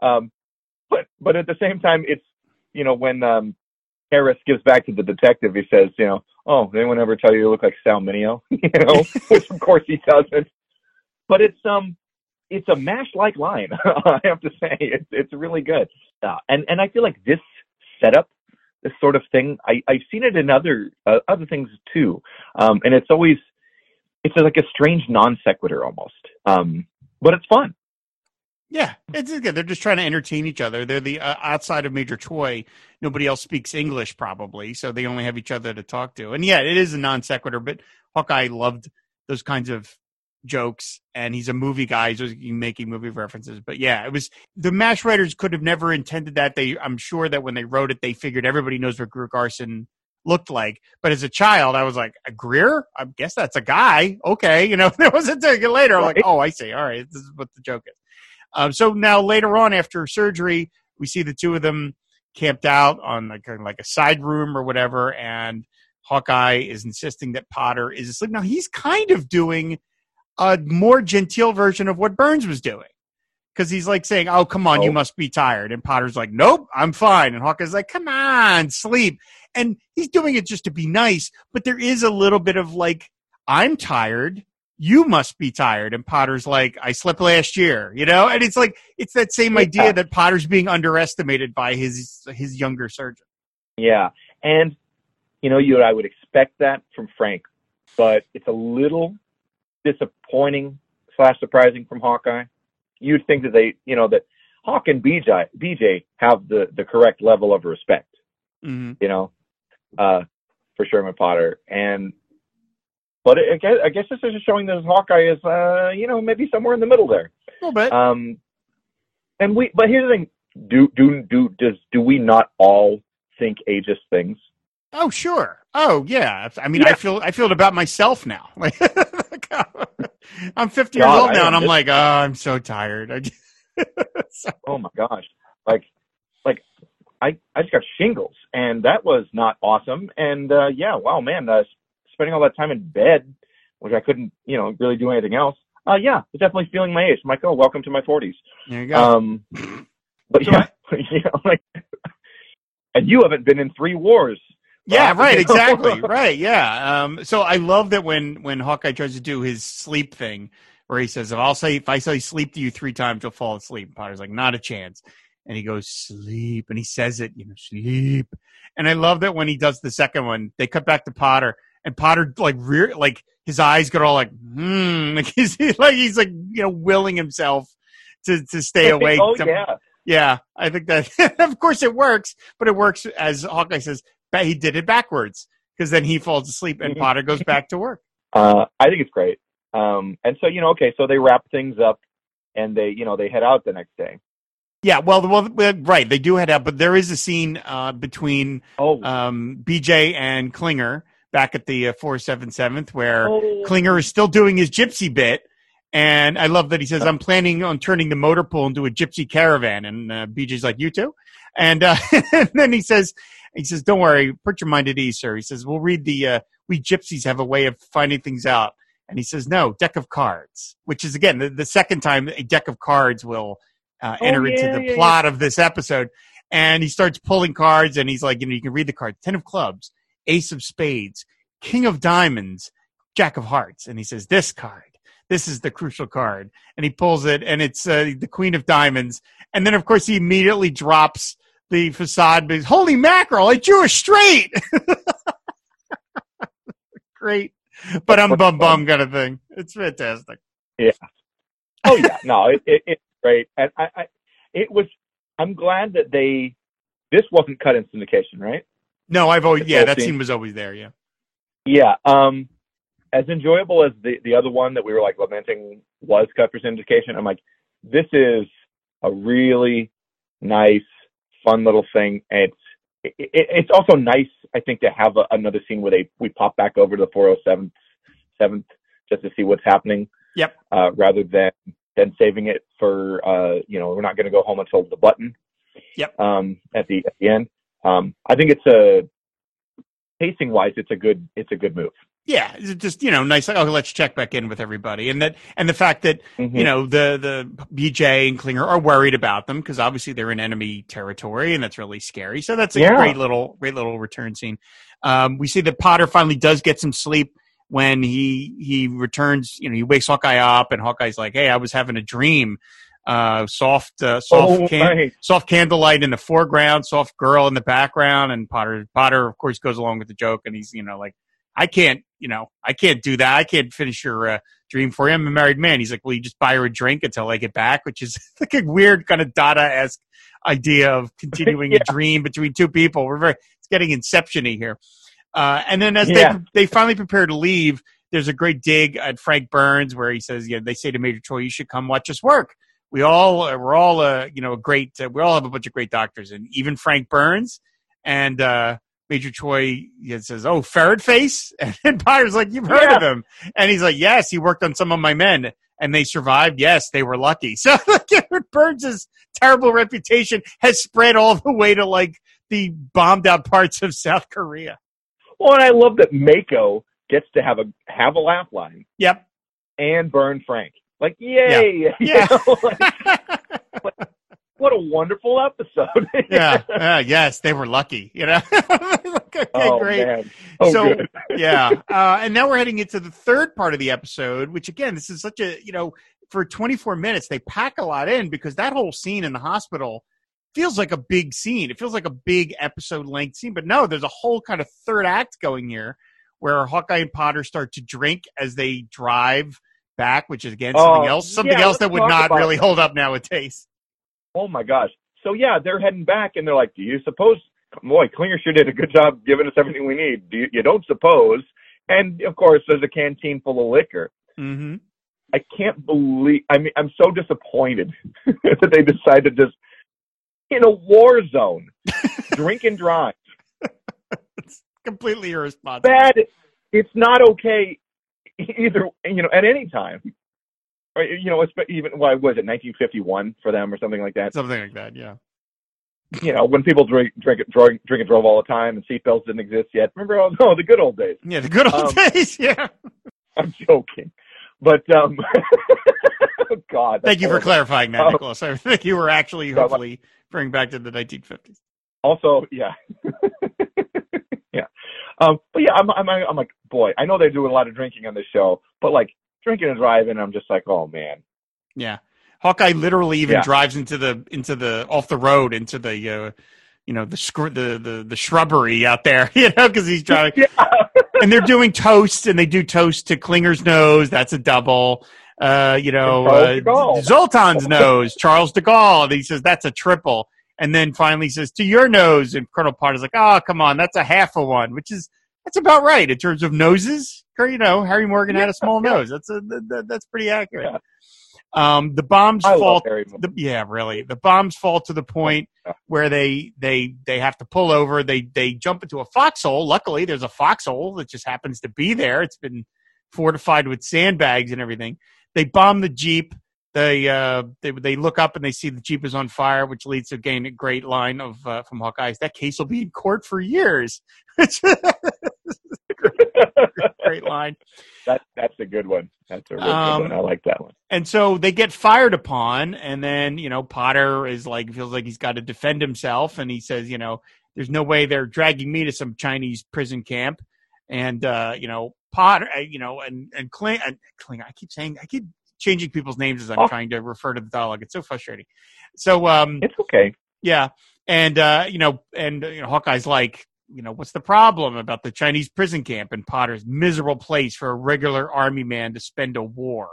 at the same time, it's, when Harris gives back to the detective, he says, oh, did anyone ever tell you look like Sal Mineo? Which of course he doesn't. But it's a MASH-like line. I have to say, it's really good. And I feel like this setup, this sort of thing, I've seen it in other things too. And it's like a strange non sequitur almost. But it's fun. Yeah, it's good. They're just trying to entertain each other. They're the outside of Major Choi, nobody else speaks English probably, so they only have each other to talk to. And it is a non sequitur, but Hawkeye loved those kinds of jokes, and he's a movie guy, so he's making movie references. But it was, the MASH writers could have never intended that. I'm sure that when they wrote it, they figured everybody knows what Greer Garson looked like. But as a child, I was like, a Greer? I guess that's a guy. Okay, there was a second later. I'm like, oh, I see. All right, this is what the joke is. So now later on, after surgery, we see the two of them camped out on like a side room or whatever, and Hawkeye is insisting that Potter is asleep. Now he's kind of doing a more genteel version of what Burns was doing, because he's like saying, oh, come on, you must be tired. And Potter's like, nope, I'm fine. And Hawkeye's like, come on, sleep. And he's doing it just to be nice, but there is a little bit of like, I'm tired. You must be tired. And Potter's like, I slept last year, and it's like, it's that same idea that Potter's being underestimated by his younger surgeon. Yeah. And, I would expect that from Frank, but it's a little disappointing / surprising from Hawkeye. You'd think that that Hawk and BJ have the correct level of respect, for Sherman Potter. But I guess this is showing that Hawkeye is, maybe somewhere in the middle there. A little bit. But here's the thing: do we not all think ageist things? Oh, sure. Oh, yeah. I mean, yeah. I feel it about myself now. Like, I'm 50 years old now, and I'm like, oh, I'm so tired. Oh my gosh! Like I just got shingles, and that was not awesome. And wow, man, spending all that time in bed, which I couldn't, really do anything else. Definitely feeling my age. I'm like, oh, welcome to my 40s. There you go. But yeah, and you haven't been in 3 wars. Yeah, right, exactly. Right, yeah. So I love that when Hawkeye tries to do his sleep thing, where he says, if I say sleep to you 3 times, you'll fall asleep. And Potter's like, not a chance. And he goes, sleep. And he says it, sleep. And I love that when he does the second one, they cut back to Potter, and Potter like his eyes get all like he's willing himself to stay awake. Oh, yeah. Yeah, I think that, of course it works, but it works, as Hawkeye says, he did it backwards, because then he falls asleep and Potter goes back to work. I think it's great. And so, so they wrap things up, and they head out the next day. Yeah, well, right. They do head out, but there is a scene between BJ and Klinger back at the 477th where Klinger is still doing his gypsy bit. And I love that he says, I'm planning on turning the motor pool into a gypsy caravan. And BJ's like, you too? And, and then he says, don't worry, put your mind at ease, sir. He says, we'll read we gypsies have a way of finding things out. And he says, no, deck of cards, which is, again, the second time a deck of cards will enter into the plot of this episode. And he starts pulling cards, and he's like, you can read the cards: 10 of clubs, ace of spades, king of diamonds, jack of hearts. And he says, this is the crucial card. And he pulls it, and it's the queen of diamonds. And then, of course, he immediately drops the facade, but holy mackerel, I drew a straight. Great. But I'm bum kind of thing. It's fantastic. Yeah. Oh yeah. No, it's great. And I'm glad that this wasn't cut in syndication, right? No, that scene was always there. Yeah. Yeah. As enjoyable as the other one that we were like lamenting was cut for syndication, I'm like, this is a really nice, fun little thing. And it's also nice, I think, to have another scene where we pop back over to the 407th just to see what's happening. Yep. Rather than saving it for we're not going to go home until the button. Yep. At the end. I think it's pacing wise, it's a good move. Yeah, it's just nice. Like, let's check back in with everybody, and the fact that the BJ and Klinger are worried about them because obviously they're in enemy territory, and that's really scary. So that's a great little return scene. We see that Potter finally does get some sleep when he returns. He wakes Hawkeye up, and Hawkeye's like, "Hey, I was having a dream. Soft candlelight in the foreground, soft girl in the background," and Potter of course goes along with the joke, and he's like, I can't do that. I can't finish your dream for you. I'm a married man. He's like, well, you just buy her a drink until I get back, which is like a weird kind of Dada-esque idea of continuing a dream between two people. It's getting Inception-y here. And then as they finally prepare to leave, there's a great dig at Frank Burns where he says, they say to Major Troy, you should come watch us work. We all have a bunch of great doctors, and even Frank Burns. And Major Troy says, "Oh, ferret face," and Potter's like, "You've heard of him?" And he's like, "Yes, he worked on some of my men, and they survived. Yes, they were lucky." So Burns' terrible reputation has spread all the way to like the bombed out parts of South Korea. Well, and I love that Mako gets to have a laugh line. Yep, and burn Frank. Like, yay! Yeah. What a wonderful episode. Yes, they were lucky, Okay, great. Man. Good. And now we're heading into the third part of the episode, which again, this is such a, for 24 minutes, they pack a lot in because that whole scene in the hospital feels like a big scene. It feels like a big episode length scene, but no, there's a whole kind of third act going here where Hawkeye and Potter start to drink as they drive back, which is again something else that would not really hold up nowadays. Oh my gosh! So yeah, they're heading back, and they're like, "Do you suppose?" Boy, Klinger sure did a good job giving us everything we need. You don't suppose? And of course, there's a canteen full of liquor. Mm-hmm. I can't believe. I mean, I'm so disappointed that they decided to just in a war zone, drink and drive. It's completely irresponsible. Bad. It's not okay either. At any time. Or, even why was it 1951 for them or something like that? Something like that, yeah. When people drink and drove all the time and seatbelts didn't exist yet. Remember? The good old days. Yeah, the good old days. Yeah. I'm joking, but oh God. Thank you for clarifying that, Nicholas. I think you were actually hopefully bringing back to the 1950s. Also, yeah, yeah, but yeah, I'm like, boy, I know they do a lot of drinking on this show, but like drinking and driving, I'm just like, oh man. Yeah. Hawkeye literally even drives into the off the road into the the shrubbery out there, because he's driving. Yeah. And they're doing toast, and they do toast to Klinger's nose. That's a double. Zoltan's nose, Charles de Gaulle. And he says that's a triple. And then finally says to your nose, and Colonel Potter's like, oh, come on, that's a half a one, that's about right in terms of noses. Harry Morgan had a small nose. That's pretty accurate. Yeah. The bombs fall. The bombs fall to the point where they have to pull over. They jump into a foxhole. Luckily, there's a foxhole that just happens to be there. It's been fortified with sandbags and everything. They bomb the Jeep. They look up and they see the Jeep is on fire, which leads to a great line of from Hawkeye. That case will be in court for years. Great line. That's a good one. That's a really good one. I like that one. And so they get fired upon, and then Potter feels like he's got to defend himself, and he says, there's no way they're dragging me to some Chinese prison camp, and Potter, and Kling. I keep changing people's names as I'm trying to refer to the dialogue. It's so frustrating. So it's okay. Yeah, and Hawkeye's like, what's the problem about the Chinese prison camp and Potter's miserable place for a regular army man to spend a war?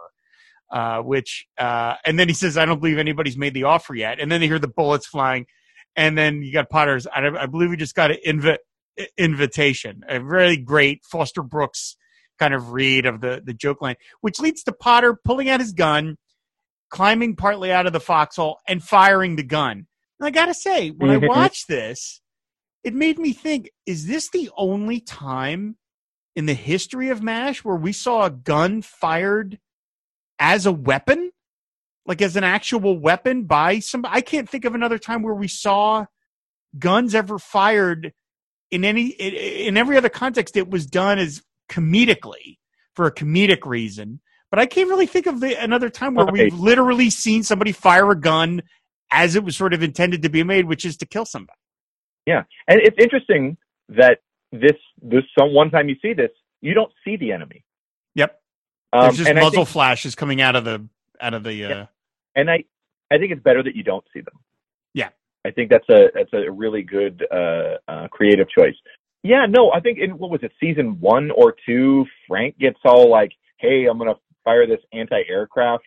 And then he says, I don't believe anybody's made the offer yet. And then they hear the bullets flying. And then you got Potter's, I believe we just got an invitation, a really great Foster Brooks kind of read of the joke line, which leads to Potter pulling out his gun, climbing partly out of the foxhole, and firing the gun. And I got to say, when I watched this, it made me think, is this the only time in the history of MASH where we saw a gun fired as a weapon? Like as an actual weapon by somebody? I can't think of another time where we saw guns ever fired in every other context. It was done as comedically for a comedic reason. But I can't really think of another time where we've literally seen somebody fire a gun as it was sort of intended to be made, which is to kill somebody. Yeah, and it's interesting that this one time you see this, you don't see the enemy. Yep. There's just muzzle flashes coming out of the. Yeah. And I think it's better that you don't see them. Yeah. I think that's a really good creative choice. Yeah. No, I think in what was it, season 1 or 2, Frank gets all like, "Hey, I'm gonna fire this anti-aircraft."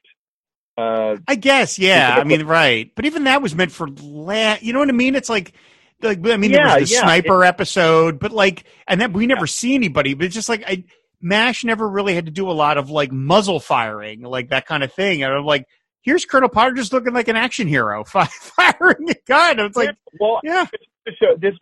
I guess, yeah. I mean, right. But even that was meant for you know what I mean? It's like. There was the sniper episode, but and then we never see anybody. But it's just MASH never really had to do a lot of muzzle firing, that kind of thing. And I'm like, here's Colonel Potter just looking like an action hero firing a gun. It's like, So this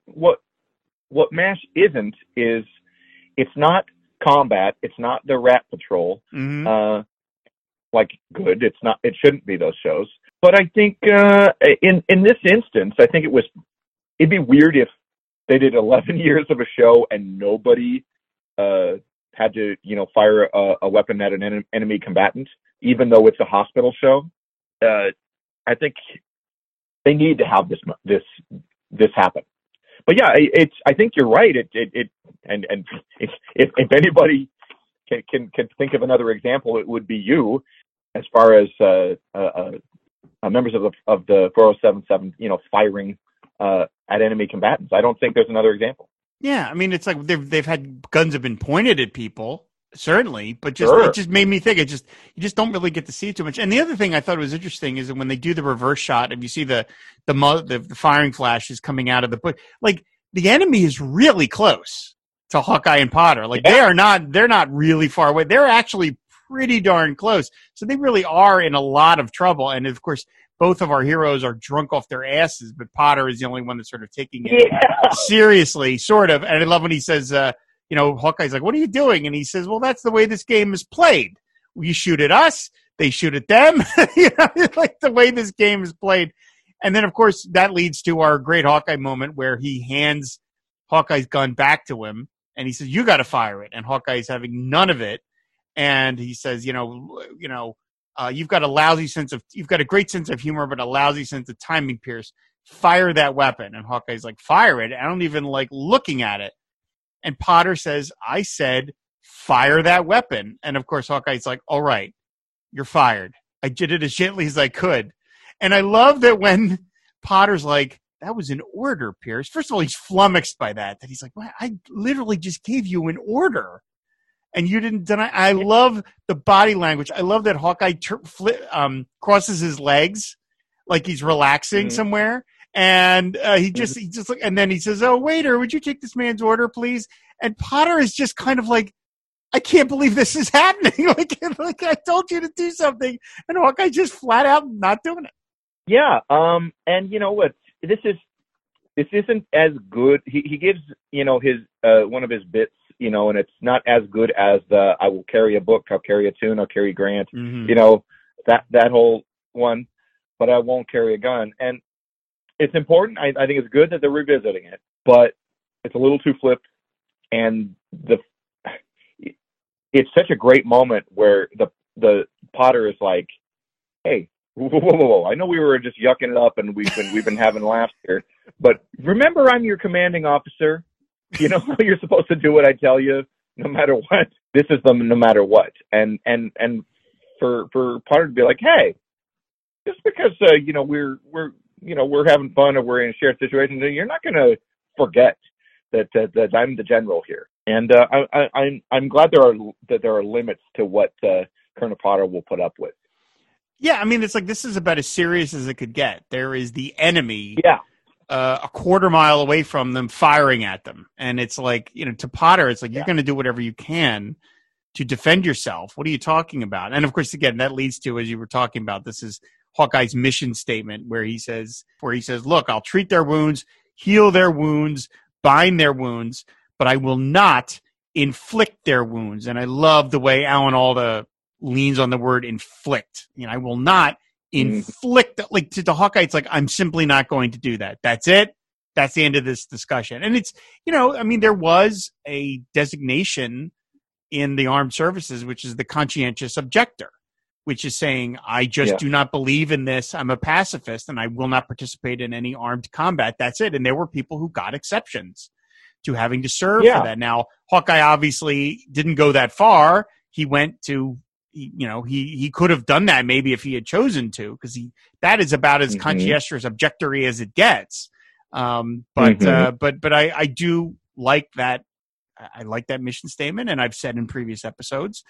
what MASH isn't is it's not combat. It's not the Rat Patrol. Mm-hmm. Good. It's not. It shouldn't be those shows. But I think in this instance, I think it'd be weird if they did 11 years of a show and nobody had to, fire a weapon at an enemy combatant, even though it's a hospital show. I think they need to have this happen. But yeah, I think you're right. And if anybody can think of another example, it would be you, as far as members of the 4077, firing at enemy combatants. I don't think there's another example. Yeah, I mean, it's like they've had guns have been pointed at people, Certainly, but it just made me think. You just don't really get to see too much. And the other thing I thought was interesting is that when they do the reverse shot, and you see the firing flashes coming out of the book, like the enemy is really close to Hawkeye and Potter. Like they're not really far away. They're actually pretty darn close. So they really are in a lot of trouble. And of course, both of our heroes are drunk off their asses, but Potter is the only one that's sort of taking it seriously, sort of. And I love when he says, Hawkeye's like, what are you doing? And he says, well, that's the way this game is played. You shoot at us, they shoot at them. Like the way this game is played. And then, of course, that leads to our great Hawkeye moment where he hands Hawkeye's gun back to him. And he says, you got to fire it. And Hawkeye's having none of it. And he says, you've got a great sense of humor, but a lousy sense of timing, Pierce. Fire that weapon. And Hawkeye's like, fire it. I don't even like looking at it. And Potter says, I said, fire that weapon. And of course, Hawkeye's like, all right, you're fired. I did it as gently as I could. And I love that when Potter's like, that was an order, Pierce. First of all, he's flummoxed by that he's like, well, I literally just gave you an order. And you didn't deny. I love the body language. I love that Hawkeye crosses his legs like he's relaxing somewhere. And he just like, and then he says, "Oh, waiter, would you take this man's order, please?" And Potter is just kind of like, "I can't believe this is happening." like I told you to do something, and Hawkeye just flat out not doing it. Yeah. And you know what? This isn't as good. He gives his one of his bits, and it's not as good as the "I will carry a book, I'll carry a tune, I'll carry Grant," that whole one, but I won't carry a gun. And it's important. I think it's good that they're revisiting it, but it's a little too flipped. And it's such a great moment where the Potter is like, "Hey, whoa! I know we were just yucking it up and we've been having laughs here, but remember, I'm your commanding officer. You're supposed to do what I tell you, no matter what. This is the no matter what." And for Potter to be like, "Hey, just because we're having fun or we're in a shared situation, you're not going to forget that I'm the general here." And I'm glad there are limits to what Colonel Potter will put up with. Yeah, I mean, it's like this is about as serious as it could get. There is the enemy, a quarter mile away from them, firing at them, and it's like to Potter, it's like you're going to do whatever you can to defend yourself. What are you talking about? And of course, again, that leads to, as you were talking about, this is Hawkeye's mission statement where he says, "Look, I'll treat their wounds, heal their wounds, bind their wounds, but I will not inflict their wounds." And I love the way Alan Alda leans on the word inflict. I will not inflict, like to Hawkeye, it's like, I'm simply not going to do that. That's it. That's the end of this discussion. And it's, there was a designation in the armed services, which is the conscientious objector, which is saying, I just do not believe in this. I'm a pacifist and I will not participate in any armed combat. That's it. And there were people who got exceptions to having to serve for that. Now, Hawkeye obviously didn't go that far. He went to, he could have done that maybe if he had chosen to, because that is about as conscientious objectory as it gets. But I do like that. I like that mission statement, and I've said in previous episodes,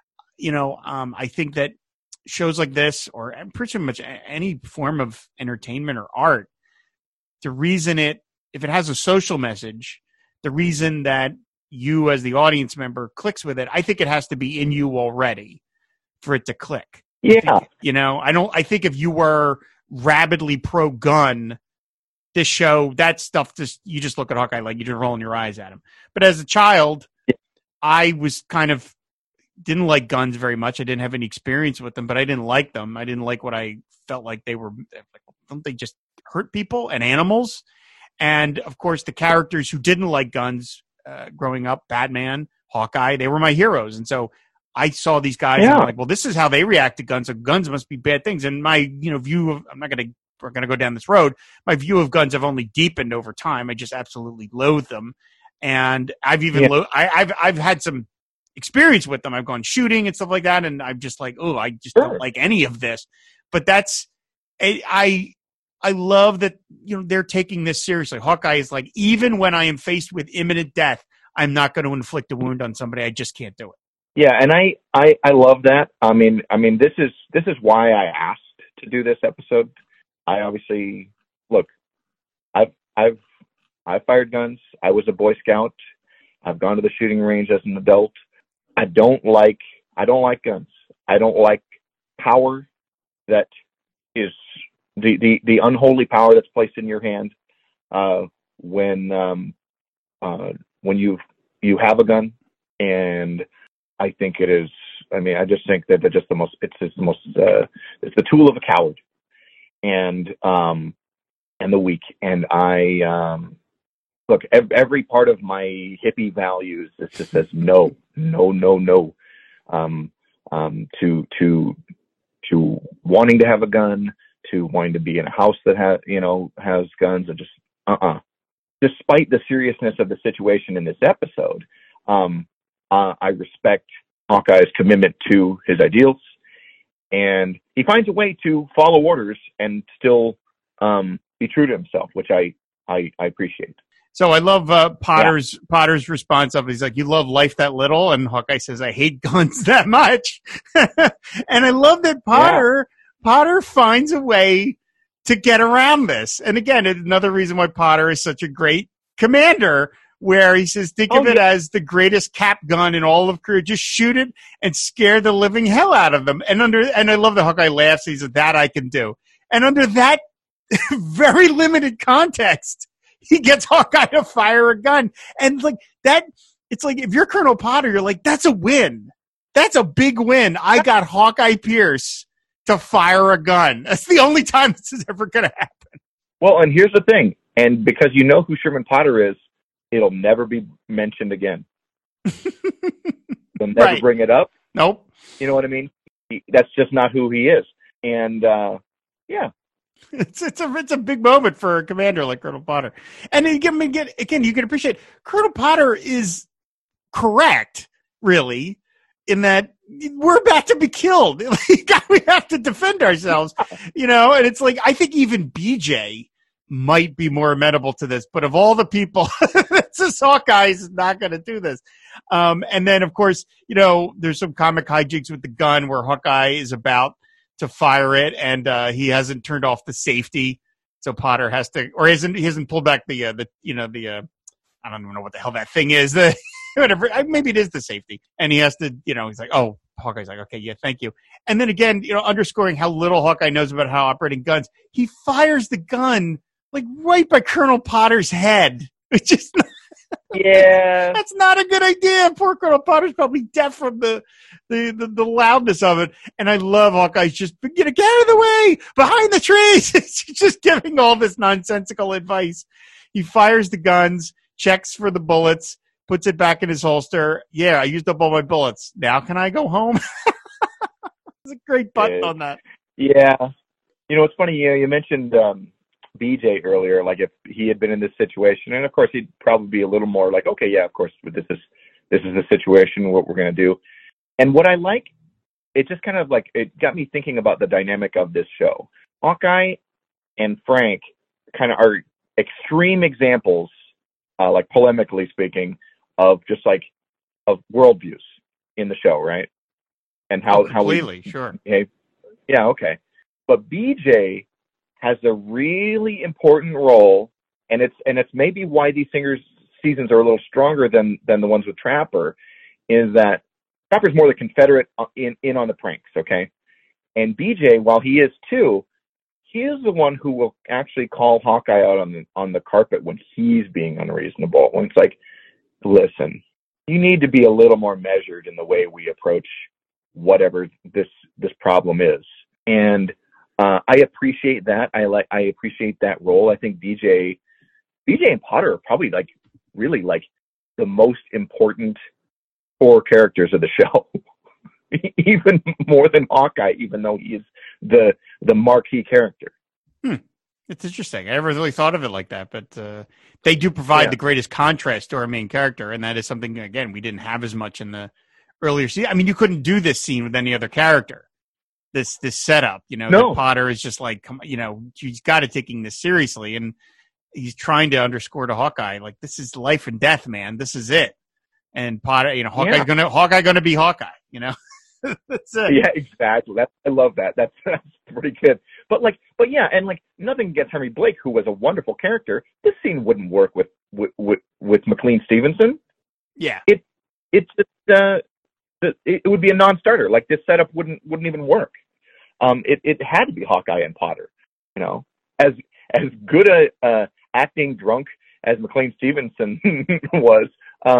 I think that shows like this, or pretty much any form of entertainment or art, the reason if it has a social message, the reason that you as the audience member clicks with it, I think it has to be in you already for it to click. Yeah. I think if you were rabidly pro-gun, this show, that stuff, you just look at Hawkeye like you're just rolling your eyes at him. But as a child, I was didn't like guns very much. I didn't have any experience with them, but I didn't like them. I didn't like what I felt like they were. Don't they just hurt people and animals? And of course, the characters who didn't like guns growing up, Batman, Hawkeye, they were my heroes. And so I saw these guys and I'm like, well, this is how they react to guns. So guns must be bad things. And my view of, we're going to go down this road. My view of guns have only deepened over time. I just absolutely loathe them. And I've even, I've had some experience with them. I've gone shooting and stuff like that. And I'm just like, oh, I just don't like any of this. But I love that, they're taking this seriously. Hawkeye is like, even when I am faced with imminent death, I'm not going to inflict a wound on somebody. I just can't do it. Yeah, and I love that. I mean, this is why I asked to do this episode. I obviously look. I've fired guns. I was a Boy Scout. I've gone to the shooting range as an adult. I don't like guns. I don't like power that is the unholy power that's placed in your hand when you have a gun. And I think it is. I mean, I just think that it's the tool of a coward and the weak. And I look, every part of my hippie values just says no, to wanting to have a gun, to wanting to be in a house that has guns, and just Despite the seriousness of the situation in this episode, I respect Hawkeye's commitment to his ideals, and he finds a way to follow orders and still be true to himself, which I appreciate. So I love Potter's response of, he's like, "You love life that little," and Hawkeye says, "I hate guns that much." And I love that Potter finds a way to get around this. And again, another reason why Potter is such a great commander, where he says, think of it as the greatest cap gun in all of career. Just shoot it and scare the living hell out of them. And I love that Hawkeye laughs. He says, "That I can do." And under that very limited context, he gets Hawkeye to fire a gun. And like that, it's like, if you're Colonel Potter, you're like, that's a win. That's a big win. I got Hawkeye Pierce to fire a gun. That's the only time this is ever going to happen. Well, and here's the thing. And because you know who Sherman Potter is, it'll never be mentioned again. They'll never bring it up. Nope. You know what I mean? That's just not who he is. And, yeah. It's a big moment for a commander like Colonel Potter. And again, you can appreciate Colonel Potter is correct, really, in that we're about to be killed. We have to defend ourselves, and it's like, I think even BJ might be more amenable to this, but of all the people, this Hawkeye is not going to do this. And then, of course, there's some comic hijinks with the gun where Hawkeye is about to fire it, and he hasn't turned off the safety, so Potter has to, or he hasn't pulled back the I don't even know what the hell that thing is, whatever, maybe it is the safety, and he has to, he's like, oh, Hawkeye's like, okay, yeah, thank you. And then again, underscoring how little Hawkeye knows about how operating guns, he fires the gun like right by Colonel Potter's head. It's just that's not a good idea. Poor Colonel Potter's probably deaf from the loudness of it. And I love Hawkeye's just, get out of the way, behind the trees. It's just giving all this nonsensical advice. He fires the guns, checks for the bullets, puts it back in his holster. Yeah, I used up all my bullets. Now can I go home? It's a great button on that. Yeah. It's funny, you mentioned BJ earlier, like if he had been in this situation, and of course he'd probably be a little more like, okay, yeah, of course, but this is the situation, what we're going to do. And what I like, it just kind of like, it got me thinking about the dynamic of this show. Hawkeye and Frank kind of are extreme examples, like polemically speaking, of just like of worldviews in the show, right? And how completely, sure. behave. Yeah, okay. But BJ has a really important role, and it's maybe why these seasons are a little stronger than the ones with Trapper, is that Trapper's more the Confederate in on the pranks, okay? And BJ, while he is too, he is the one who will actually call Hawkeye out on the carpet when he's being unreasonable. When it's like, listen, you need to be a little more measured in the way we approach whatever this problem is. And I appreciate that. I appreciate that role. I think BJ and Potter are probably like really like the most important 4 characters of the show, even more than Hawkeye, even though he is the marquee character. It's interesting. I never really thought of it like that, but they do provide the greatest contrast to our main character, and that is something, again, we didn't have as much in the earlier season. I mean, you couldn't do this scene with any other character. This setup, No. Potter is just like, he's got to taking this seriously, and he's trying to underscore to Hawkeye, like, this is life and death, man. This is it. and Potter, Hawkeye gonna be Hawkeye, That's it. Yeah, exactly. I love that. That's pretty good. But yeah, and nothing against Henry Blake, who was a wonderful character. This scene wouldn't work with McLean Stevenson. Yeah, it would be a non-starter. Like, this setup wouldn't even work. It had to be Hawkeye and Potter. As good a acting drunk as McLean Stevenson was.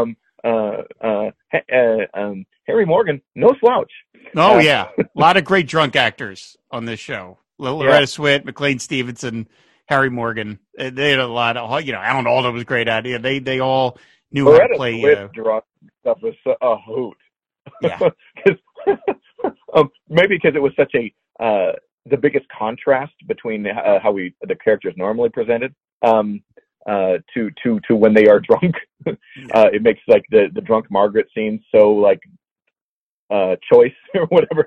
Harry Morgan, no slouch. Oh yeah, a lot of great drunk actors on this show. Loretta Swit, McLean Stevenson, Harry Morgan. They had a lot of, Alan Alda was great at it. They all knew Loretta how to play. Swit drunk stuff was a hoot. Yeah. Maybe because it was such the biggest contrast between how the characters normally presented. To when they are drunk. It makes the drunk Margaret scene so choice or whatever.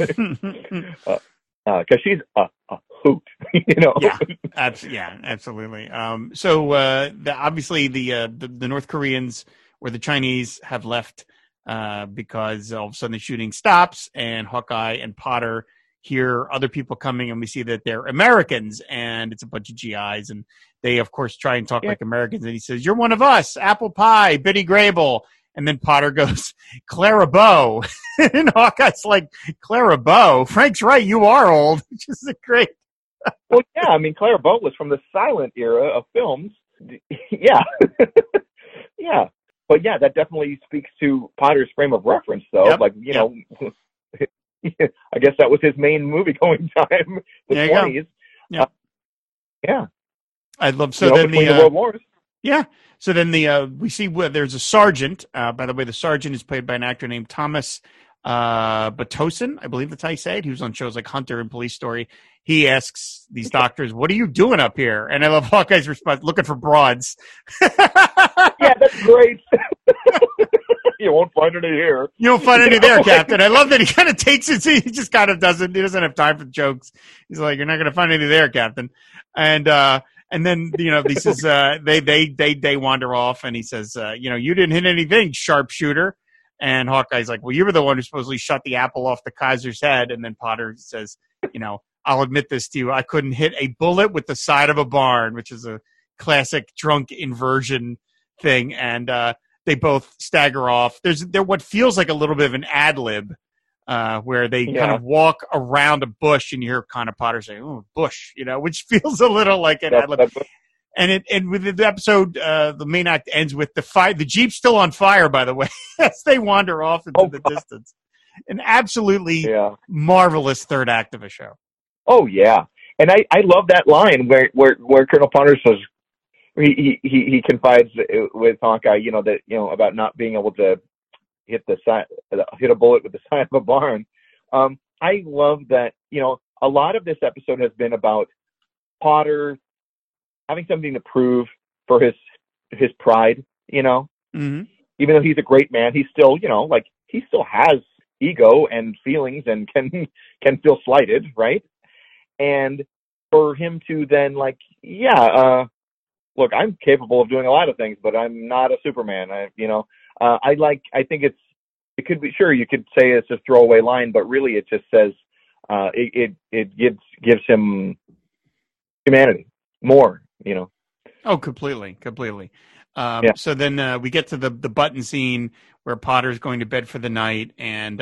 Because she's a hoot, Yeah, absolutely. So obviously the North Koreans or the Chinese have left because all of a sudden the shooting stops, and Hawkeye and Potter hear other people coming, and we see that they're Americans, and it's a bunch of GIs, and they of course try and talk like Americans, and he says, "You're one of us, apple pie, Biddy Grable," and then Potter goes, "Clara Bow," and Hawkeye's like, "Clara Bow? Frank's right, you are old," which is great. Well, yeah, I mean, Clara Bow was from the silent era of films. Yeah. Yeah. But yeah, that definitely speaks to Potter's frame of reference, though. Yep. I guess that was his main movie going time, the 20s. Yeah. Yeah. I love between the World Wars. Yeah. So then we see there's a sergeant. By the way, the sergeant is played by an actor named Thomas Batosin. I believe that's how you say it. He was on shows like Hunter and Police Story. He asks these doctors, "What are you doing up here?" And I love Hawkeye's response, "Looking for broads." Yeah, that's great. You won't find any here. You won't find any there, Captain. I love that he kind of takes it. He just kind of doesn't. He doesn't have time for jokes. He's like, "You're not going to find any there, Captain." And then he says they wander off, and he says, "You didn't hit anything, sharpshooter." And Hawkeye's like, "Well, you were the one who supposedly shot the apple off the Kaiser's head." And then Potter says, "I'll admit this to you. I couldn't hit a bullet with the side of a barn," which is a classic drunk inversion thing. And they both stagger off. There's what feels like a little bit of an ad lib where they kind of walk around a bush, and you hear Connor Potter say, "Oh, bush," which feels a little like an ad lib. And with the episode, the main act ends with the fire. The Jeep's still on fire, by the way, as they wander off into the distance. An absolutely marvelous third act of a show. Oh yeah, and I love that line where Colonel Potter says, he confides with Hawkeye, about not being able to hit a bullet with the side of a barn. I love that. A lot of this episode has been about Potter having something to prove for his pride. Mm-hmm. Even though he's a great man, he's still, he still has ego and feelings and can feel slighted, right? And for him to then look, I'm capable of doing a lot of things, but I'm not a Superman. I think it could be, sure, you could say it's a throwaway line, but really it just says, it gives him humanity more, Oh, completely. So then we get to the button scene where Potter's going to bed for the night, and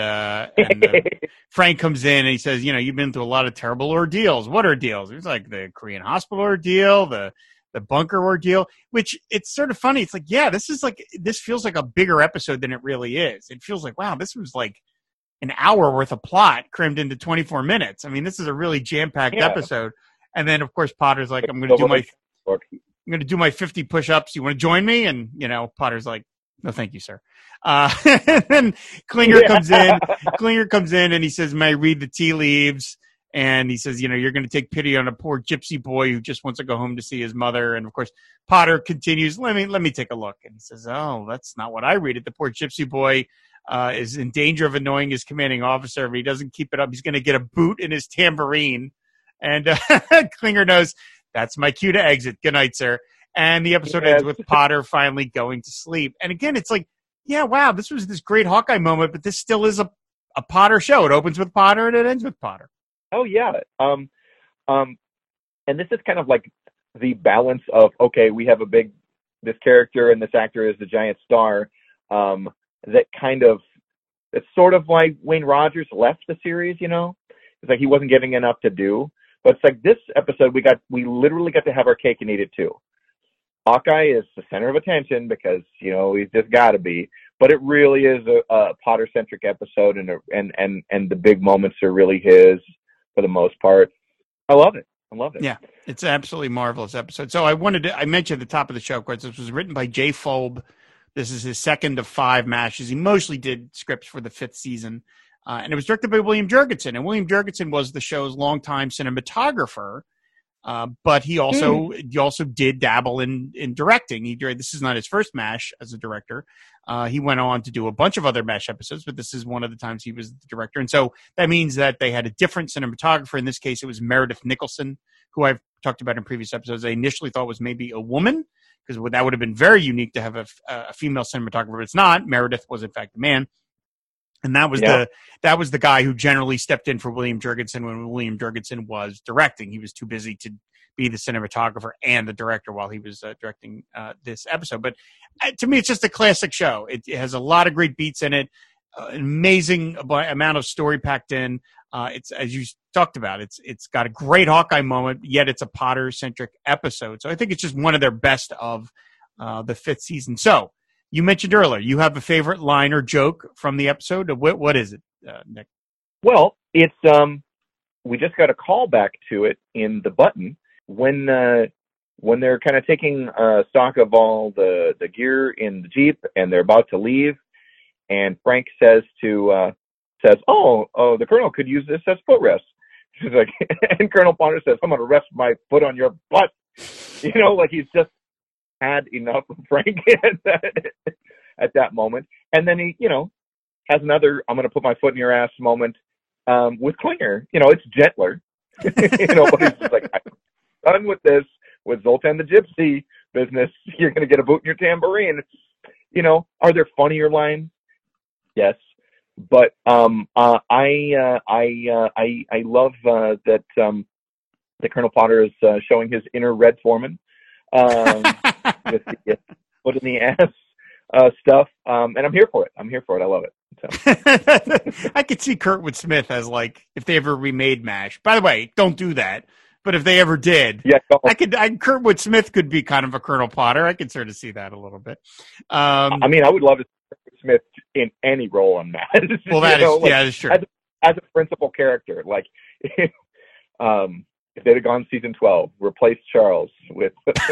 Frank comes in and he says, "You've been through a lot of terrible ordeals. What ordeals?" It's like the Korean hospital ordeal, the bunker ordeal, which it's sort of funny. It's like, yeah, this feels like a bigger episode than it really is. It feels like, wow, this was like an hour worth of plot crammed into 24 minutes. I mean, this is a really jam-packed episode. And then of course Potter's like, I'm going to do my 50 push-ups. You want to join me? And, Potter's like, no, thank you, sir. And then Klinger comes in and he says, "May I read the tea leaves?" And he says, you're going to take pity on a poor gypsy boy who just wants to go home to see his mother. And of course, Potter continues, let me take a look. And he says, "Oh, that's not what I read it. The poor gypsy boy is in danger of annoying his commanding officer. If he doesn't keep it up, he's going to get a boot in his tambourine." And Klinger knows, that's my cue to exit. Good night, sir. And the episode ends with Potter finally going to sleep. And again, it's like, yeah, wow, this was this great Hawkeye moment, but this still is a Potter show. It opens with Potter and it ends with Potter. Oh yeah. And this is kind of like the balance of, okay, we have this character and this actor is the giant star, that kind of, it's sort of like Wayne Rogers left the series, you know? It's like he wasn't getting enough to do. But it's like this episode, we literally got to have our cake and eat it too. Hawkeye is the center of attention because, you know, he's just got to be. But it really is a Potter-centric episode, and the big moments are really his for the most part. I love it. Yeah, it's an absolutely marvelous episode. So I mentioned at the top of the show, of course, this was written by Jay Folb. This is his second of 5 MASHs. He mostly did scripts for the 5th season. And it was directed by William Jurgensen. And William Jurgensen was the show's longtime cinematographer. But he also did dabble in directing. This is not his first MASH as a director. He went on to do a bunch of other MASH episodes, but this is one of the times he was the director. And so that means that they had a different cinematographer. In this case, it was Meredith Nicholson, who I've talked about in previous episodes. I initially thought was maybe a woman, because that would have been very unique to have a female cinematographer. But it's not. Meredith was, in fact, a man. And that was the guy who generally stepped in for William Jurgensen when William Jurgensen was directing. He was too busy to be the cinematographer and the director while he was directing this episode. But to me, it's just a classic show. It has a lot of great beats in it, an amazing amount of story packed in. It's, as you talked about, it's got a great Hawkeye moment, yet it's a Potter-centric episode. So I think it's just one of their best of the 5th season. So you mentioned earlier you have a favorite line or joke from the episode. What is it, Nick? Well, it's we just got a call back to it in the button when they're kind of taking stock of all the gear in the Jeep and they're about to leave, and Frank says, "Oh, the Colonel could use this as footrest." She's like, and Colonel Potter says, "I'm going to rest my foot on your butt." You know, like he's just had enough of Frank at that moment. And then he, you know, has another "I'm going to put my foot in your ass" moment with Klinger. You know, it's gentler. You know, but he's just like, "I'm done with this, with Zoltan the Gypsy business. You're going to get a boot in your tambourine." You know, are there funnier lines? Yes. But I love that Colonel Potter is showing his inner Red Foreman with the foot in the ass stuff, and I'm here for it. I love it. So. I could see Kurtwood Smith as, like, if they ever remade MASH. By the way, don't do that. But if they ever did, yeah, Kurtwood Smith could be kind of a Colonel Potter. I could sort of see that a little bit. I mean, I would love to see Kurtwood Smith in any role on MASH. Well, that is true. As a principal character, like if they'd have gone season 12, replaced Charles with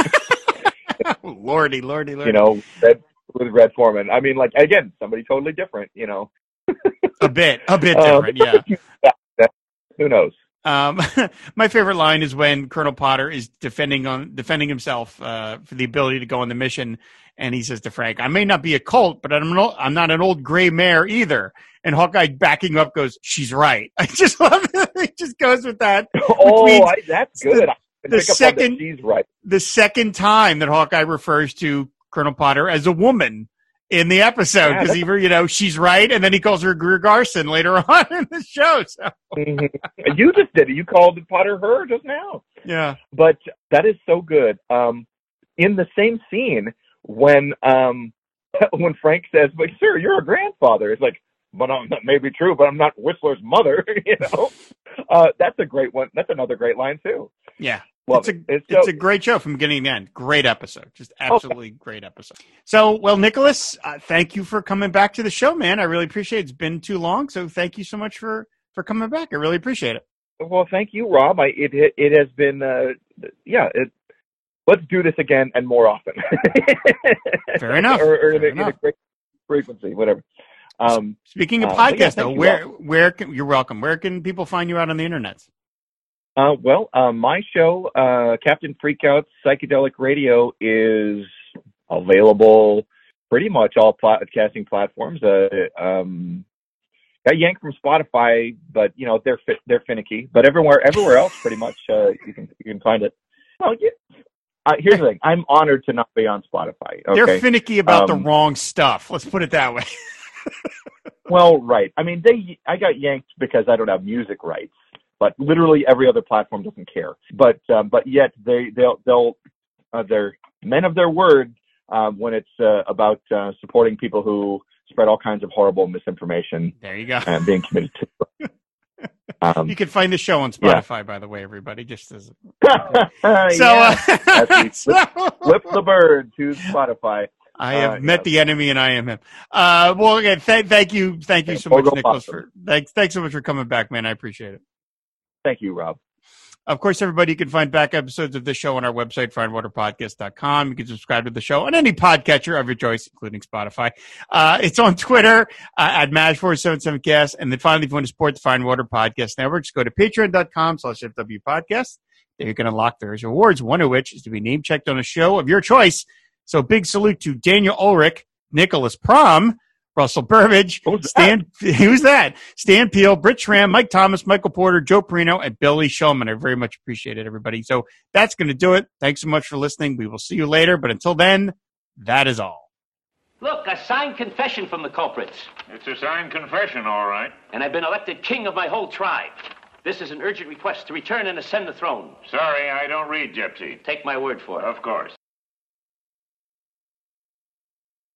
Lordy. You know, with Red Foreman. I mean, like, again, somebody totally different. You know, a bit different. Yeah. Who knows? My favorite line is when Colonel Potter is defending himself for the ability to go on the mission, and he says to Frank, "I may not be a Colt, but I'm not an old gray mare either." And Hawkeye, backing up, goes, "She's right." I just love it. He just goes with that. Oh, that's good. She's right. The second time that Hawkeye refers to Colonel Potter as a woman in the episode, because she's right, and then he calls her Greer Garson later on in the show. So. You just did it. You called Potter her just now. Yeah, but that is so good. In the same scene, when Frank says, "But sir, you're a grandfather," it's like, "But that may be true, but I'm not Whistler's mother." You know, that's a great one. That's another great line too. Yeah. It's a great show from beginning to end. Great episode. Just absolutely great episode. So, well, Nicholas, thank you for coming back to the show, man. I really appreciate it. It's been too long, so thank you so much for coming back. I really appreciate it. Well, thank you, Rob. It has been, let's do this again and more often. Fair enough. or in a great frequency, whatever. Speaking of podcasts, though, where can you're welcome. Where can people find you out on the internet? My show, Captain Freakout's Psychedelic Radio, is available pretty much all podcasting platforms. Got yanked from Spotify, but you know they're finicky. But everywhere else, pretty much you can find it. Well, here's the thing. I'm honored to not be on Spotify. Okay? They're finicky about the wrong stuff. Let's put it that way. Well, right. I mean, I got yanked because I don't have music rights, but literally every other platform doesn't care. But yet they're men of their word when it's about supporting people who spread all kinds of horrible misinformation. There you go. And being committed to. You can find the show on Spotify, by the way, everybody. Just as flip the bird to Spotify. I have met the enemy, and I am him. Well, again, thank you so much, Nicholas. Thanks so much for coming back, man. I appreciate it. Thank you, Rob. Of course, everybody, you can find back episodes of this show on our website, fireandwaterpodcast.com. You can subscribe to the show on any podcatcher of your choice, including Spotify. It's on Twitter at MASH477cast. And then finally, if you want to support the Fire and Water Podcast Network, just go to patreon.com/FWPodcast. There you can unlock various rewards, one of which is to be name-checked on a show of your choice. So big salute to Daniel Ulrich, Nicholas Prom, Russell Burbage, Stan Peel, Britt Schramm, Mike Thomas, Michael Porter, Joe Perino, and Billy Shulman. I very much appreciate it, everybody. So that's going to do it. Thanks so much for listening. We will see you later. But until then, that is all. Look, a signed confession from the culprits. It's a signed confession, all right. And I've been elected king of my whole tribe. This is an urgent request to return and ascend the throne. Sorry, I don't read Gypsy. Take my word for it. Of course.